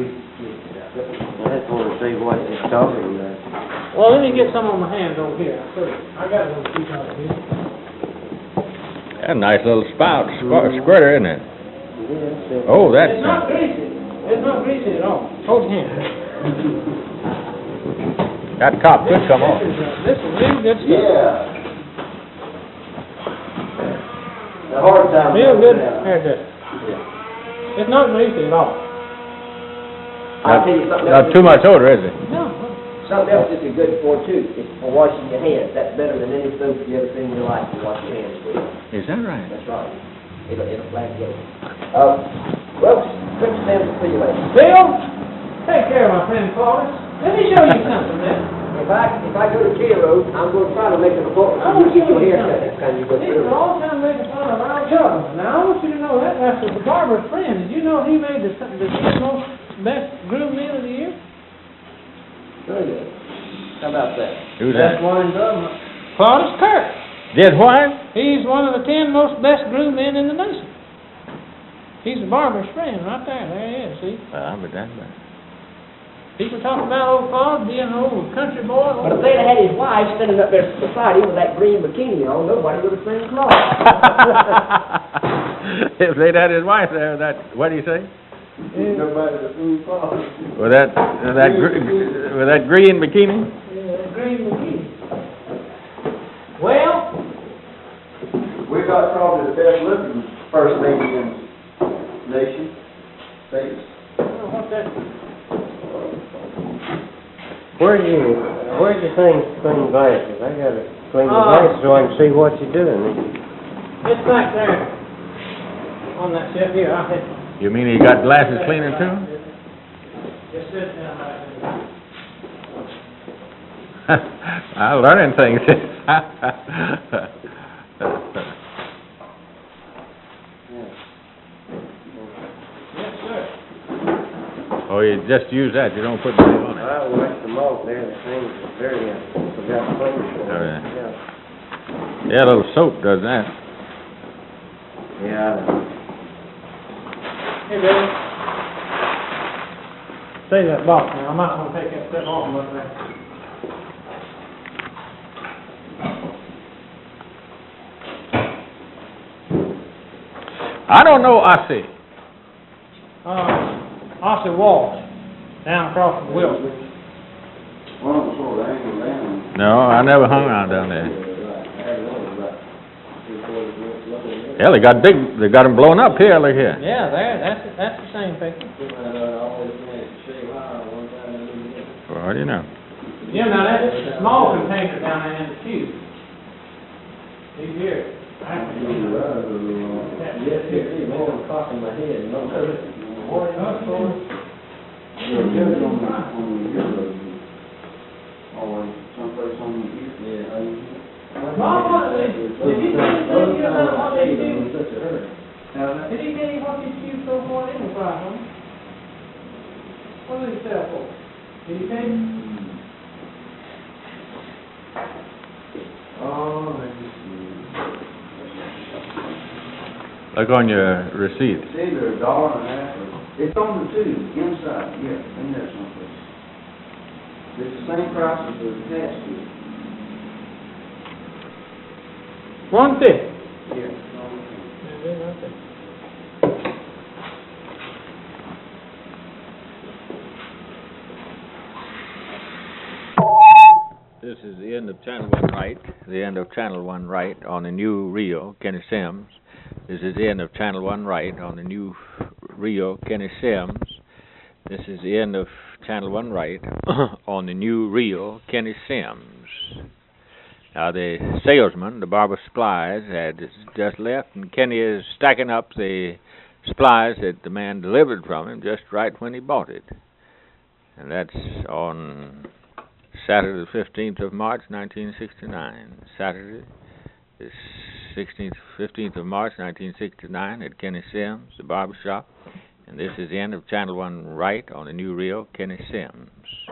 just want to see what it's talking about. Well, let me get some on my hands over here. I got a little piece out here. That's a nice little spout, squ- squirter, isn't it? Yeah, Oh, that's, It's not greasy. It's not greasy at all. Hold your hand. that top could come off. This is, uh, this is real good stuff. Yeah. The hard time. Real good hair gel. It's not greasy at all. I'll tell you something Not else. too much odor, is it? No. Something else this is good for too, it's for washing your hands. That's better than any soap you ever seen in your life to wash your hands with. Is that right? That's right. It'll, it'll flag you. Um, well, quick stand to see you later. Bill, take care of my friend Claudius. Let me show you something, man. If I, if I go to K Road, I'm gonna try to make an appointment I for want you you to get your to hair cut know. next time you go People through. are all the time making fun of our government. Now, I want you to know that that's the barber's friend. Did you know he made the, the most best groom meal of the year? Very good. How about that? Who's that? one in government. Claudius Kirk. Did what? He's one of the ten most best groom men in the nation. He's the barber's friend right there. There he is, see? Well, but that, but People talking about old Foz being an old country boy. But if they'd have had his wife standing up there beside him with that green bikini on, nobody would have seen Claude. If they'd had his wife there, that, what do you say? Nobody to fool Father. With that, with that, gr- with that green bikini? Yeah, green bikini. Well, We got probably the best looking first lady in nation, states. I don't know what that, Where do you, where do you think clean glasses? I gotta clean the Uh, glasses so I can see what you're doing. it's back there on that shelf here. I had. You mean he got glasses cleaning too? Just sit down right there. I'm learning things. Yes, sir. Oh, you just use that, you don't put anything on it? I washed them off there, the things are dirty, I forgot to clean them. Oh, yeah. Yeah. Yeah, a little soap does that. Yeah, I know. Hey, Billy. Save that box now. I might want to take that stuff off and look there. I don't know, I see. Uh, Ossie Walsh, down across from Wilson. One of them sort of angled down. No, I never hung around down there. Hell, they got big, they got them blown up here, look here. Yeah, there, that's, that's the same picture. What do you know? Yeah, now that's a small container down there in the chute. These here. Yes, yes, yes, more than cock in my head, no. You're good on the, on the earlobe. Or someplace on the ear. Yeah, I. Bob, what, did did you tell you about what they do? Such a hurry. Did he tell you what these shoes so for in the price, huh? What do they sell for? Did he tell you? Oh, let me see. Look on your receipt. It's either a dollar and a half or, it's on the tube, inside, yeah, in there someplace. It's the same price as the attached to it. One fifty. Yeah, it's on the tube. This is the end of Channel One Right, the end of Channel One Right on the new Rio, Kenny Sims. This is the end of Channel One Right on the new Rio, Kenny Sims. This is the end of Channel One Right on the new Rio, Kenny Sims. Now the salesman, the Barber Supplies, had just left, and Kenny is stacking up the supplies that the man delivered from him just right when he bought it. And that's on Saturday the fifteenth of March, nineteen sixty-nine. Saturday, the sixteenth, fifteenth of March, nineteen sixty-nine, at Kenny Sims, the barber shop. And this is the end of Channel One Right on the new Rio, Kenny Sims.